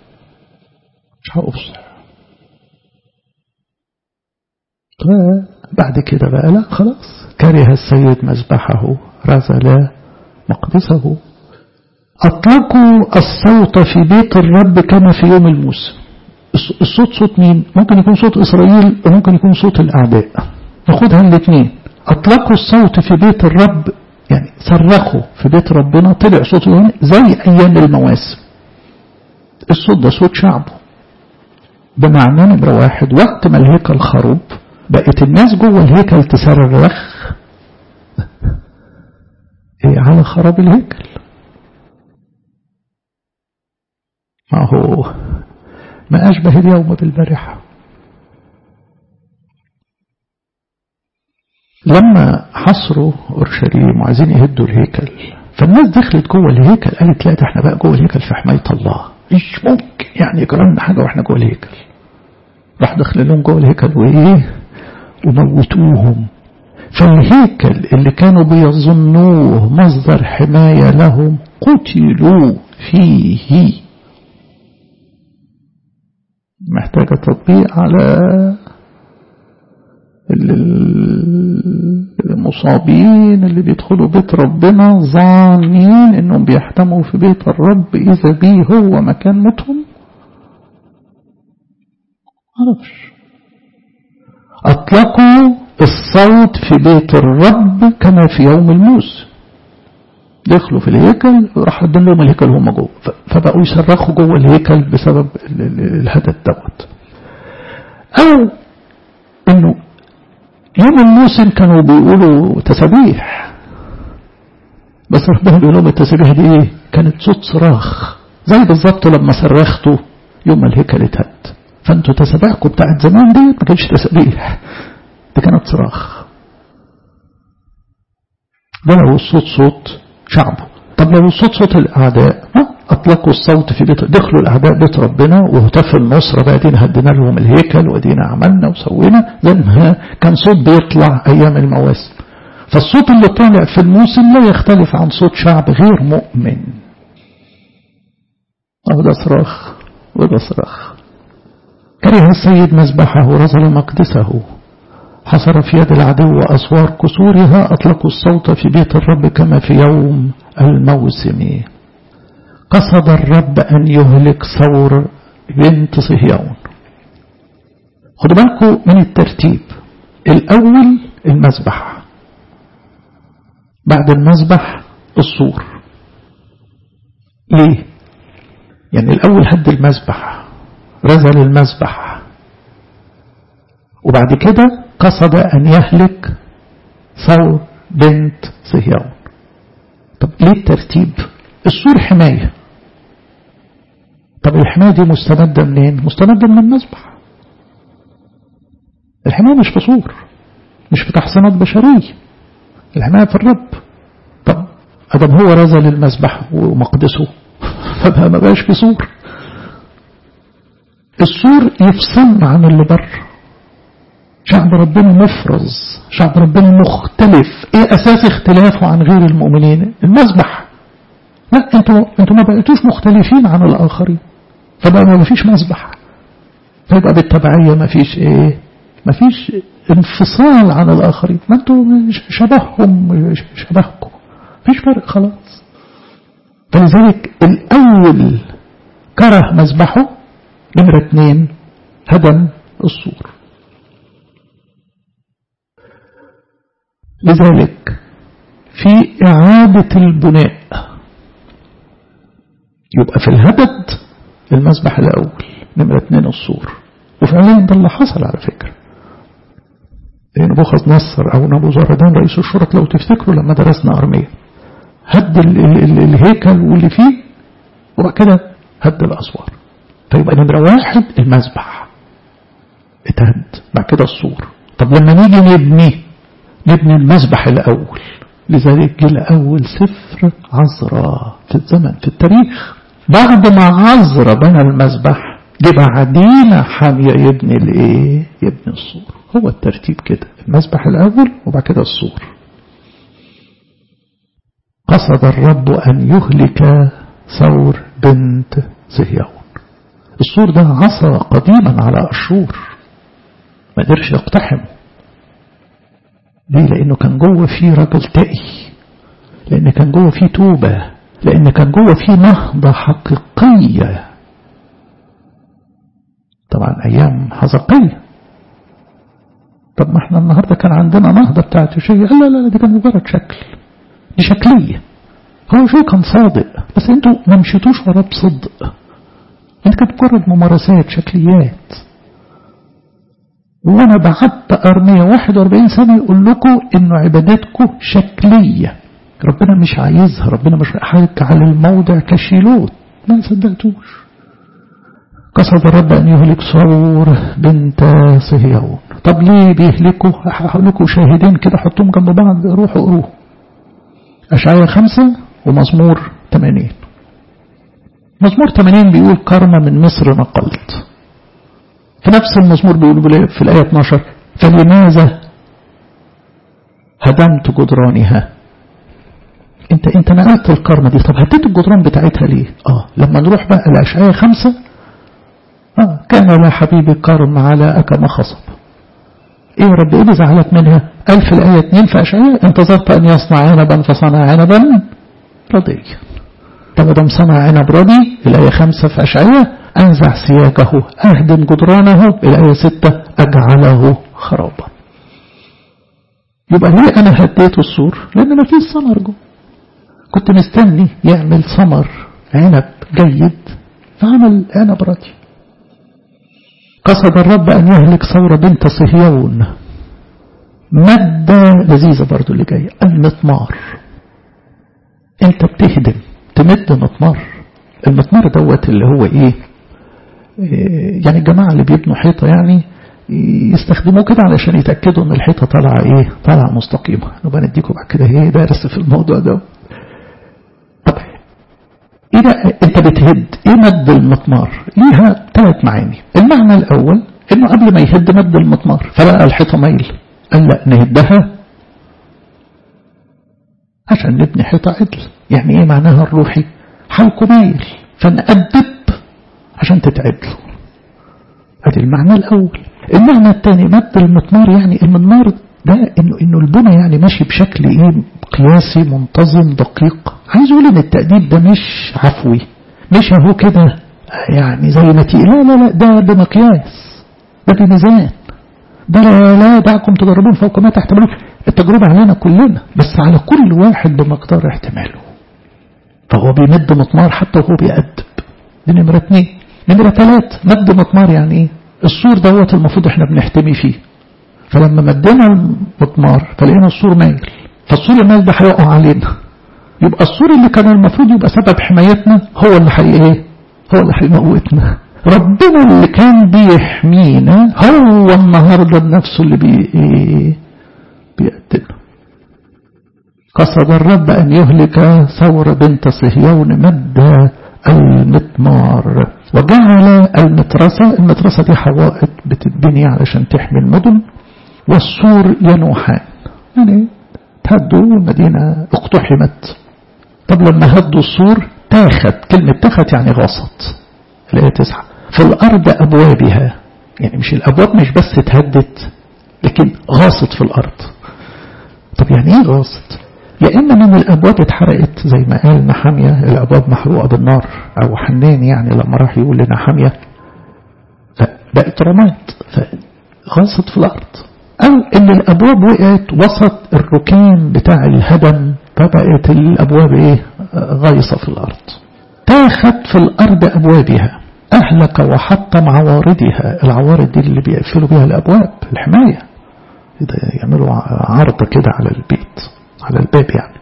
بعد كده بقى لا خلاص، كره السيد مذبحه رزل مقدسه. أطلقوا الصوت في بيت الرب كما في يوم الموسم. الصوت صوت مين؟ ممكن يكون صوت إسرائيل وممكن يكون صوت الأعداء، ناخدها الاثنين. أطلقوا الصوت في بيت الرب يعني صرخوا في بيت ربنا، طلع صوت زي أيام المواسم. الصوت ده صوت شعبه، بمعنى نمرة 1 وقت ما الهيكل خرب بقت الناس جوه الهيكل تصرخ على خراب الهيكل. ما هو ما أشبه اليوم بالبارحة. لما حصروا أورشليم وعايزين يهدوا الهيكل، فالناس دخلت جوه الهيكل قالت لا ده احنا بقى جوه الهيكل في حماية الله، مش ممكن يعني يجرالنا حاجة واحنا جوه الهيكل. راح دخل لهم جوه الهيكل وموتوهم. فالهيكل اللي كانوا بيظنوه مصدر حماية لهم قتلوا فيه. محتاجة تطبيق على المصابين اللي بيدخلوا بيت ربنا ظانين انهم بيحتموا في بيت الرب، اذا بيه هو مكان موتهم. معرفش. اطلقوا الصوت في بيت الرب كما في يوم الموسم. دخلوا في الهيكل راح قدم لهم الهيكل هم جوه، فبقوا يصرخوا جوه الهيكل بسبب الهدد دوت. او انه يوم الموسم كانوا بيقولوا تسابيح، بس ربنا بيقول لهم التسابيح دي ايه؟ كانت صوت صراخ، زي بالظبط لما صرختوا يوم الهيكل اتهد. فانتوا تسابيحكم بتاعت زمان دي ما كانش تسابيح، دي كانت صراخ. ده لو الصوت صوت شعبه. طب لو الصوت صوت الأعداء، أطلقوا الصوت في بيت، دخلوا الأعداء بيت ربنا وهتفوا النصرة بقى، دينا هدينا لهم الهيكل ودينا عملنا وسوينا، لأنها كان صوت بيطلع أيام المواسم. فالصوت اللي طالع في الموسم لا يختلف عن صوت شعب غير مؤمن. ده صراخ وده صراخ. كره السيد مذبحه رزل مقدسه، حصر في يد العدو أسوار كسورها. أطلقوا الصوت في بيت الرب كما في يوم الموسم. قصد الرب أن يهلك ثور بنت صهيون. خدوا بالكم من الترتيب. الأول المذبح، بعد المذبح الصور. ليه؟ يعني الأول هد المذبح، رزل المذبح، وبعد كده قصد أن يهلك ثور بنت صهيون. طب ليه الترتيب؟ السور حماية. طب الحماية دي مستمدة منين؟ مستمدة من المذبح. الحماية مش في سور، مش في تحصينات بشرية، الحماية في الرب. طب أدم هو رزل المذبح ومقدسه فبقى ما بقاش في سور. السور يفصلنا عن اللي بره. شعب ربنا مفرز، شعب ربنا مختلف. ايه اساس اختلافه عن غير المؤمنين؟ المذبح. لا انتوا ما بقيتوش مختلفين عن الاخرين، فبقى ما فيش مذبح، فيبقى بالتبعية ما فيش ايه، ما فيش انفصال عن الاخرين. ما انتوا شبههم شبهكم، فيش فرق خلاص. فلذلك الاول كره مذبحه، نمرة 2 هدم السور. لذلك في إعادة البناء يبقى في الهدد المذبح الأول، نمرة 2 السور. وفعلا ده اللي حصل على فكرة. نبوخذ نصر أو نبوزردان رئيس الشرط لو تفتكروا لما درسنا أرمية هد الهيكل واللي فيه، وبعد كده هد الأسوار. فيبقى نمرة 1 المذبح اتهد، بعد كده السور. طب لما نيجي نبني المذبح الأول، لذلك جه أول سفر عزرا في الزمن في التاريخ. بعد ما عزرا بنى المذبح جه بعدين حامية يبني الايه؟ يبني السور. هو الترتيب كده، المذبح الأول وبعد كده السور. قصد الرب أن يهلك ثور بنت صهيون. السور ده عصى قديما على أشور، ما قدرش يقتحمه. ليه؟ لأنه كان جوه فيه رجل تقي، لأن كان جوه فيه توبة، لأن كان جوه فيه نهضة حقيقية. طبعا أيام حزقية. طب ما احنا النهاردة كان عندنا نهضة بتاعت شيء، لا دي كان مجرد شكل، دي شكلية. هو شو كان صادق، بس انتوا ما مشيتوش وراه بصدق، انت كانت مجرد ممارسات شكليات. وانا بعت أرمية 41 سنة يقول لكم انه عبادتكم شكلية، ربنا مش عايزها، ربنا مش حاجة على الموضع كشيلوت. ما صدقتوش. قصد الرب أن يهلك ثور بنت صهيون. طب ليه بيهلكوا؟ هقولكوا شاهدين كده حطوهم جنب بعض، روحوا قروه. أشعياء 5 ومزمور 80. مزمور 80 بيقول كرمة من مصر نقلت. في نفس المزمور بيقول في الآية 12 فلماذا هدمت جدرانها. انت نقلت الكرمة دي، طب هديت الجدران بتاعتها ليه؟ لما نروح بقى لأشعياء 5 كان لا حبيبي كرم على أكم خصب. ايه يا رب، ايه اللي زعلت منها؟ قال في الآية 2 في أشعياء انتظرت أن يصنع عنبا فصنع عنبا رديا. طب دام صنع عنب ردي الآية 5 في أشعياء أنزع سياجه أهدم جدرانه، الآية 6 أجعله خرابا. يبقى ليه أنا هديت السور؟ لأن ما فيش ثمر جوه. كنت مستني يعمل ثمر عنب جيد فعمل عنب ردي. قصد الرب أن يهلك ثور بنت صهيون. مادة لذيذة برضو اللي جاية، المطمار. انت بتهدم تمد مطمار. المطمار دوت اللي هو ايه؟ يعني الجماعة اللي بيبنوا حيطة يعني يستخدموه كده علشان يتأكدوا ان الحيطة طالعة ايه؟ طالعة مستقيمة. نبقى نديكم بعد كده ايه دارس في الموضوع ده. طب ايه ده انت بتهد؟ ايه مد المطمار؟ ليها 3 معاني. المعنى الاول انه قبل ما يهد مد المطمار فلقى الحيطة ميل، قال لا نهدها عشان نبني حيطة عدل. يعني ايه معناها الروحي؟ حالكم ميل فنأدب عشان تتعدلوا. هذا المعنى الاول. المعنى الثاني مد المطمار، يعني المطمار ده انه البنى يعني ماشي بشكل ايه؟ قياسي منتظم دقيق. عايز اقول ان التأديب ده مش عفوي، مش اهو كده يعني زي ما تيجي، لا ده بمقياس، ده بميزان. ده لا دعكم تجربون فوق ما تحتملون. التجربة علينا كلنا بس على كل واحد بمقدار احتماله. فهو بيمد مطمار حتى وهو بيأدب. دي نمرة 2. نمرة 3 مد مطمار يعني ايه؟ السور دوت المفروض احنا بنحتمي فيه، فلما مدينا المطمار فلقينا السور مايل، فالسور المايل ده هيقع علينا. يبقى السور اللي كان المفروض يبقى سبب حمايتنا هو اللي ايه؟ هو اللي هيموتنا. ربنا اللي كان بيحمينا هو النهارده بنفسه اللي بيقتلنا. قصد الرب أن يهلك ثور بنت صهيون مد المطمار وجعل المترسة. المترسة دي حوائط بتتبني علشان تحمي المدن، والسور ينوحان، يعني تهدوا المدينة اقتحمت. طب لما هدوا السور تاخت، كلمة تاخت يعني غاصت. الآية 9 في الأرض أبوابها، يعني مش الأبواب مش بس اتهدت لكن غاصت في الأرض. طب يعني ايه غاصت؟ يا إما من الأبواب اتحرقت زي ما قال نحمية الأبواب محروقة بالنار، أو حنان يعني لما راح يقول لنحمية فبقت رماد فغاصت في الأرض، أو إن الأبواب وقعت وسط الركام بتاع الهدم فبقت الأبواب إيه؟ غايصة في الأرض. تاخت في الأرض أبوابها، أهلك وحطم عوارضها. العوارض دي اللي بيقفلوا بها الأبواب، الحماية، يعملوا عرض كده على البيت، على الباب يعني.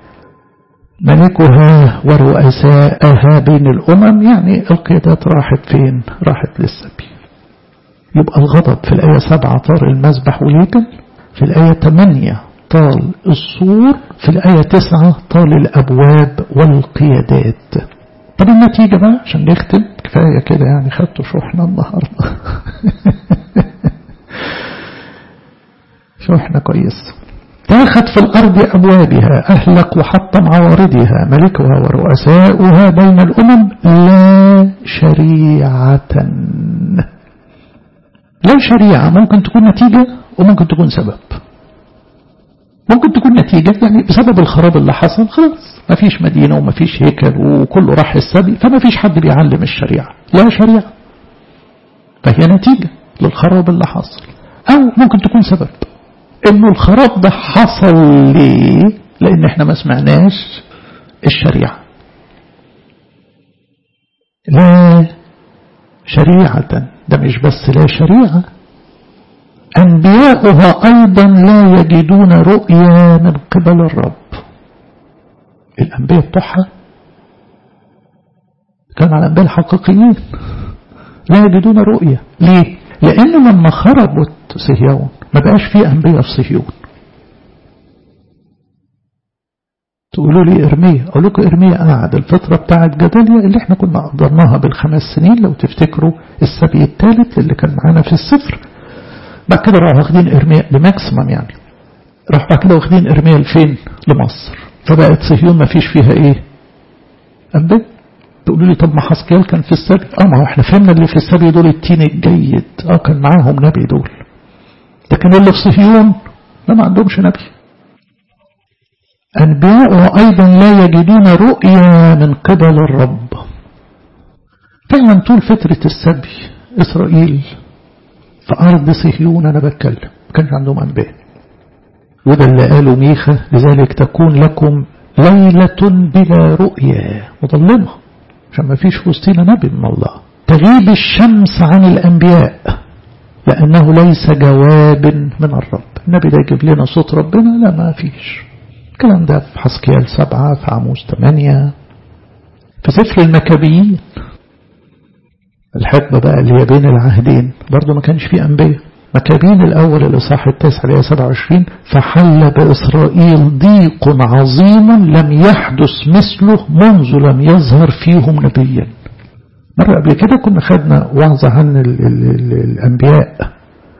ملكها ورؤساءها بين الأمم، يعني القيادات راحت فين؟ راحت للسبي. يبقى الغضب في الآية 7 طال المذبح والهيكل، في الآية 8 طال السور، في الآية 9 طال الأبواب والقيادات. طب النتيجة بقى عشان نختم، كفاية كده يعني، خدتوا شحنة النهاردة شحنة كويس. تاخت في الأرض أبوابها، أهلك وحطم عوارضها، ملكها ورؤساؤها بين الأمم، لا شريعة. لا شريعة ممكن تكون نتيجة وممكن تكون سبب. ممكن تكون نتيجة يعني بسبب الخراب اللي حصل، خلاص ما فيش مدينة وما فيش هيكل وكله راح السبي، فما فيش حد بيعلم الشريعة، لا شريعة، فهي نتيجة للخراب اللي حصل. أو ممكن تكون سبب، إنه الخراب ده حصل ليه؟ لأن إحنا ما سمعناش الشريعة. لا شريعة، ده مش بس لا شريعة، أنبياؤها أيضا لا يجدون رؤيا من قبل الرب. الأنبياء بتوعها كانوا على الأنبياء الحقيقيين لا يجدون رؤيا. ليه؟ لأن لما خربت صهيون ما بقاش فيه أنبياء في صهيون. تقولوا لي إرميا، أقول لكم إرميا قاعد الفترة بتاعت جداليا اللي احنا كنا قدرناها بال5 سنين، لو تفتكروا السبي الثالث اللي كان معانا في السفر. بعد كده راحوا واخدين إرميا لماكسيمم، يعني راح بعد كده واخدين إرميا لفين؟ لمصر. فبقت صهيون ما فيش فيها ايه؟ أنبياء. تقولوا لي طب ما حسقيال كان في السبي، ما هو احنا فهمنا اللي في السبي دول التين الجيد، كان معاهم نبي دول، لكن اللي في صهيون ما عندهمش نبي. أنبياء أيضا لا يجدون رؤيا من قبل الرب. فعلا طول فترة السبي إسرائيل في أرض صهيون، أنا بتكلم ما كانش عندهم أنبياء. وده اللي قالوا ميخا، لذلك تكون لكم ليلة بلا رؤيا مظلمة، عشان ما فيش في وسطنا نبي من الله. تغيب الشمس عن الأنبياء لأنه ليس جواب من الرب. النبي ده يجيب لنا صوت ربنا؟ لا، ما فيش. الكلام ده في حسقيال 7، في عموس 8، في سفر المكابيين الحقبة بقى اللي هي بين العهدين، برضو ما كانش فيه أنبياء. مكابين الأول الإصحاح 9 اللي هي 27، فحل بإسرائيل ضيق عظيم لم يحدث مثله منذ لم يظهر فيهم نبيا. مرة قبل كده كنا خدنا وعظة عن الأنبياء،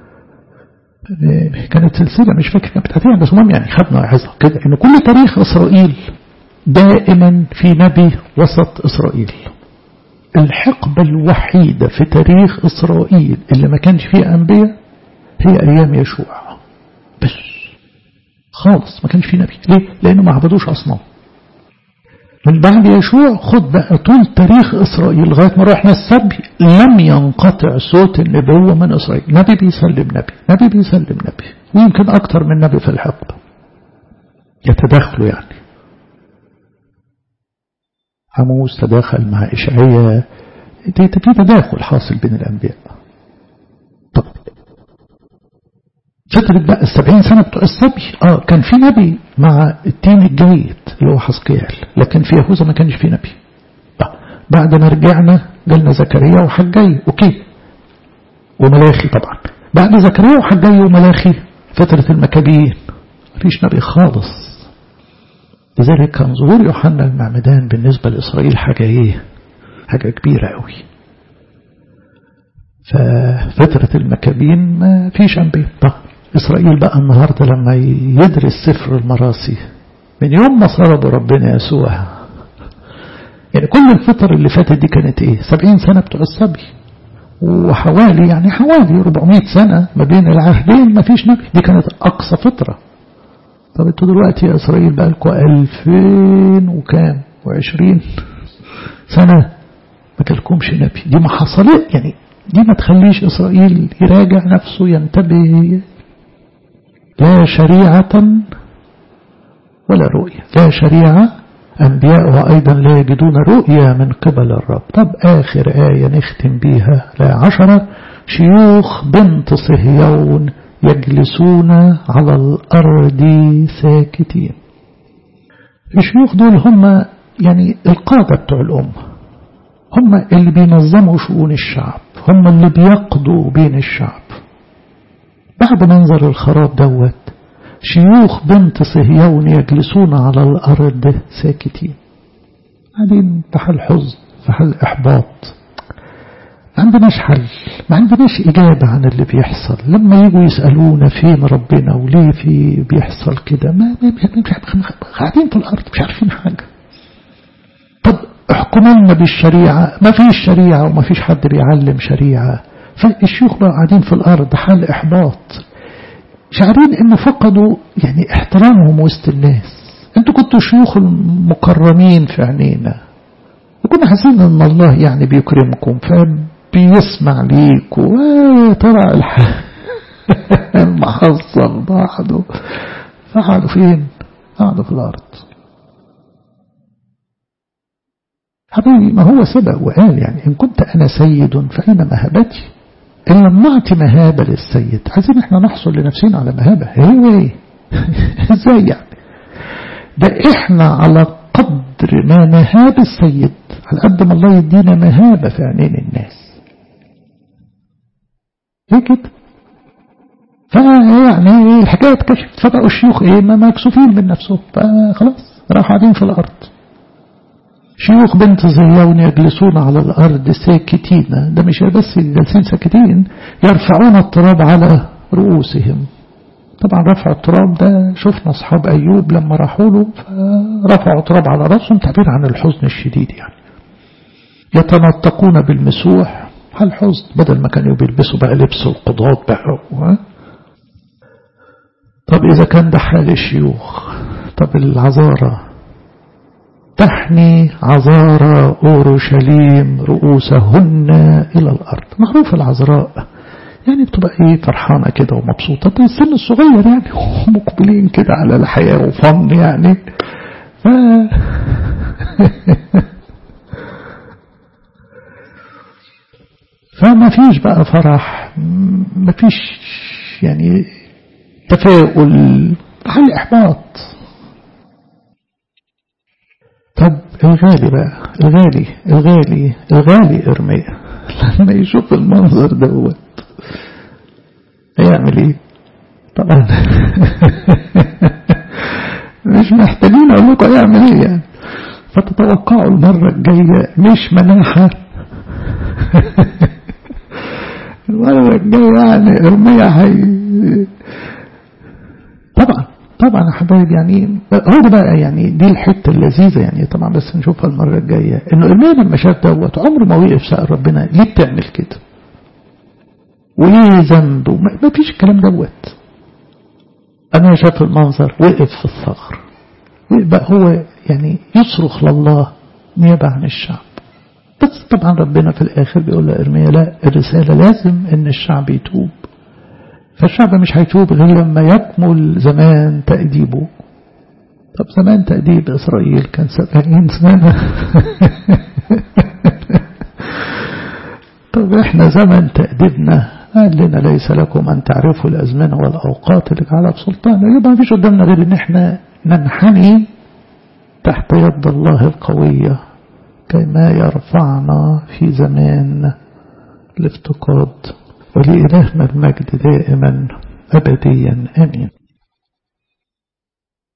كانت سلسلة مش فاكر كانت بتاعتها، بس المهم يعني خدنا عظة كده إن كل تاريخ إسرائيل دائما في نبي وسط إسرائيل. الحقبة الوحيدة في تاريخ إسرائيل اللي ما كانش فيها أنبياء هي أيام يشوع بس خالص، ما كانش فيه نبي. ليه؟ لأنه ما عبدوش أصنام. من بعد يشوع خد بقى طول تاريخ إسرائيل لغاية ما رحنا السبي لم ينقطع صوت النبوة من إسرائيل. نبي بيسلم نبي، نبي بيسلم نبي، ويمكن أكتر من نبي في الحقبة يتداخلوا. يعني عموس تداخل مع إشعياء، في تداخل حاصل بين الأنبياء. طب فترة بقى 70 سنة بتوع السبي كان في نبي مع التين الجيد اللي هو حسقيال، لكن في يهوذا ما كانش في نبي. بعد ما رجعنا جالنا زكريا وحجي، اوكي، وملاخي. طبعا بعد زكريا وحجي وملاخي فترة المكابيين مفيش نبي خالص. لذلك كان ظهور يوحنا المعمدان بالنسبة لإسرائيل حاجة كبيرة قوي. ففترة المكابين ما فيش أنبياء. إسرائيل بقى النهاردة لما يدرس سفر المراسي من يوم ما صلب ربنا يسوع، يعني كل الفترة اللي فاتت دي كانت 70 سنة بتوع السبي، وحوالي 400 سنة ما بين العهدين ما فيش نبي. دي كانت أقصى فترة. طب انتوا دلوقتي يا إسرائيل بقى لكم 2020 سنة ما كلكمش نبي. دي ما حصلت، يعني دي ما تخليش إسرائيل يراجع نفسه، ينتبه. لا شريعة ولا رؤية. لا شريعة أنبياء أيضا لا يجدون رؤيا من قبل الرب. طب آخر آية نختم بيها لا 10: شيوخ بنت صهيون يجلسون على الأرض ساكتين. الشيوخ دول هم يعني القادة بتوع الأمة، هم اللي بينظموا شؤون الشعب، هم اللي بيقضوا بين الشعب. بعد منظر الخراب دوت شيوخ بنت صهيون يجلسون على الأرض ساكتين، قاعدين في حال حزن، في حال إحباط، ما عندناش حل، ما عندناش إجابة عن اللي بيحصل. لما يجوا يسألونا فين ربنا وليه في بيحصل كده، ما قاعدين في الأرض مش عارفين حاجة. طب احكمنا بالشريعة، ما فيش شريعة وما فيش حد بيعلم شريعة. فالشيوخ بقى قاعدين في الأرض حال إحباط، شعرين إنه فقدوا يعني احترامهم وسط الناس. انتوا كنتوا شيوخ المكرمين في عينينا، وكنا حاسين ان الله يعني بيكرمكم فبيسمع ليك، وطلع المحصل بعضه. فقعدوا فين؟ قعدوا في الأرض. حبيبي ما هو سبق وقال يعني إن كنت أنا سيد فأين مهابتي؟ إن لم نعطي مهابة للسيد، عايزين احنا نحصل لنفسنا على مهابة. ايه ازاي يعني؟ ده احنا على قدر ما نهاب السيد على قد ما الله يدينا مهابة في عينين الناس. ايه كده؟ فيعني الحكاية اتكشفت، فبقوا الشيوخ ايه ما مكسوفين من نفسهم، فخلاص راحوا قاعدين في الأرض. شيوخ بنت صهيون يجلسون على الأرض ساكتين، ده مش بس جالسين ساكتين، يرفعون التراب على رؤوسهم. طبعا رفع التراب ده شفنا أصحاب أيوب لما راحوا له فرفعوا تراب على رأسهم، تعبير عن الحزن الشديد يعني. يتنطقون بالمسوح، الحزن بدل ما كانوا بيلبسوا بقى لبس القضاة بقى. طب إذا كان ده حال الشيوخ، طب العذارى، تحني عذارى أورشليم رؤوسهن إلى الأرض. معروف العذراء يعني بتبقى ايه فرحانة كده ومبسوطة، السن الصغير يعني ومقبلين كده على الحياة وفن يعني. فما فيش بقى فرح، ما فيش يعني تفاؤل، حال إحباط. طب الغالي بقى، الغالي إرميا لما يشوف المنظر دوت هيعمل ايه؟ طبعا مش محتاجين اقول لكم هيعمل ايه يعني. فتتوقعوا المرة الجاية مش مناحة المرة الجاية يعني ارميا طبعا يا حبايب يعني هو بقى يعني دي الحتة اللذيذة يعني. طبعا بس نشوفها المرة الجاية انه ارميا لما شاف دوت عمره ما وقف سأل ربنا ليه بتعمل كده وليه ذنبه، ما فيش الكلام دوت. أنا شاف المنظر وقف في الثغر، ويبقى هو يعني يصرخ لله نيابة عن الشعب. بس طبعا ربنا في الآخر بيقول لإرميا لا، الرسالة لازم إن الشعب يتوب، فالشعب مش هيتوب غير لما يكمل زمان تأديبه. طب زمان تأديب إسرائيل كان 70 سنة طب احنا زمن تأديبنا قال لنا ليس لكم أن تعرفوا الأزمنة والأوقات اللي على بسلطان. يبقى ما فيش قدامنا غير ان احنا ننحني تحت يد الله القوية كما يرفعنا في زمان الافتقاد. ولإلهنا المجد دائما أبديا آمين.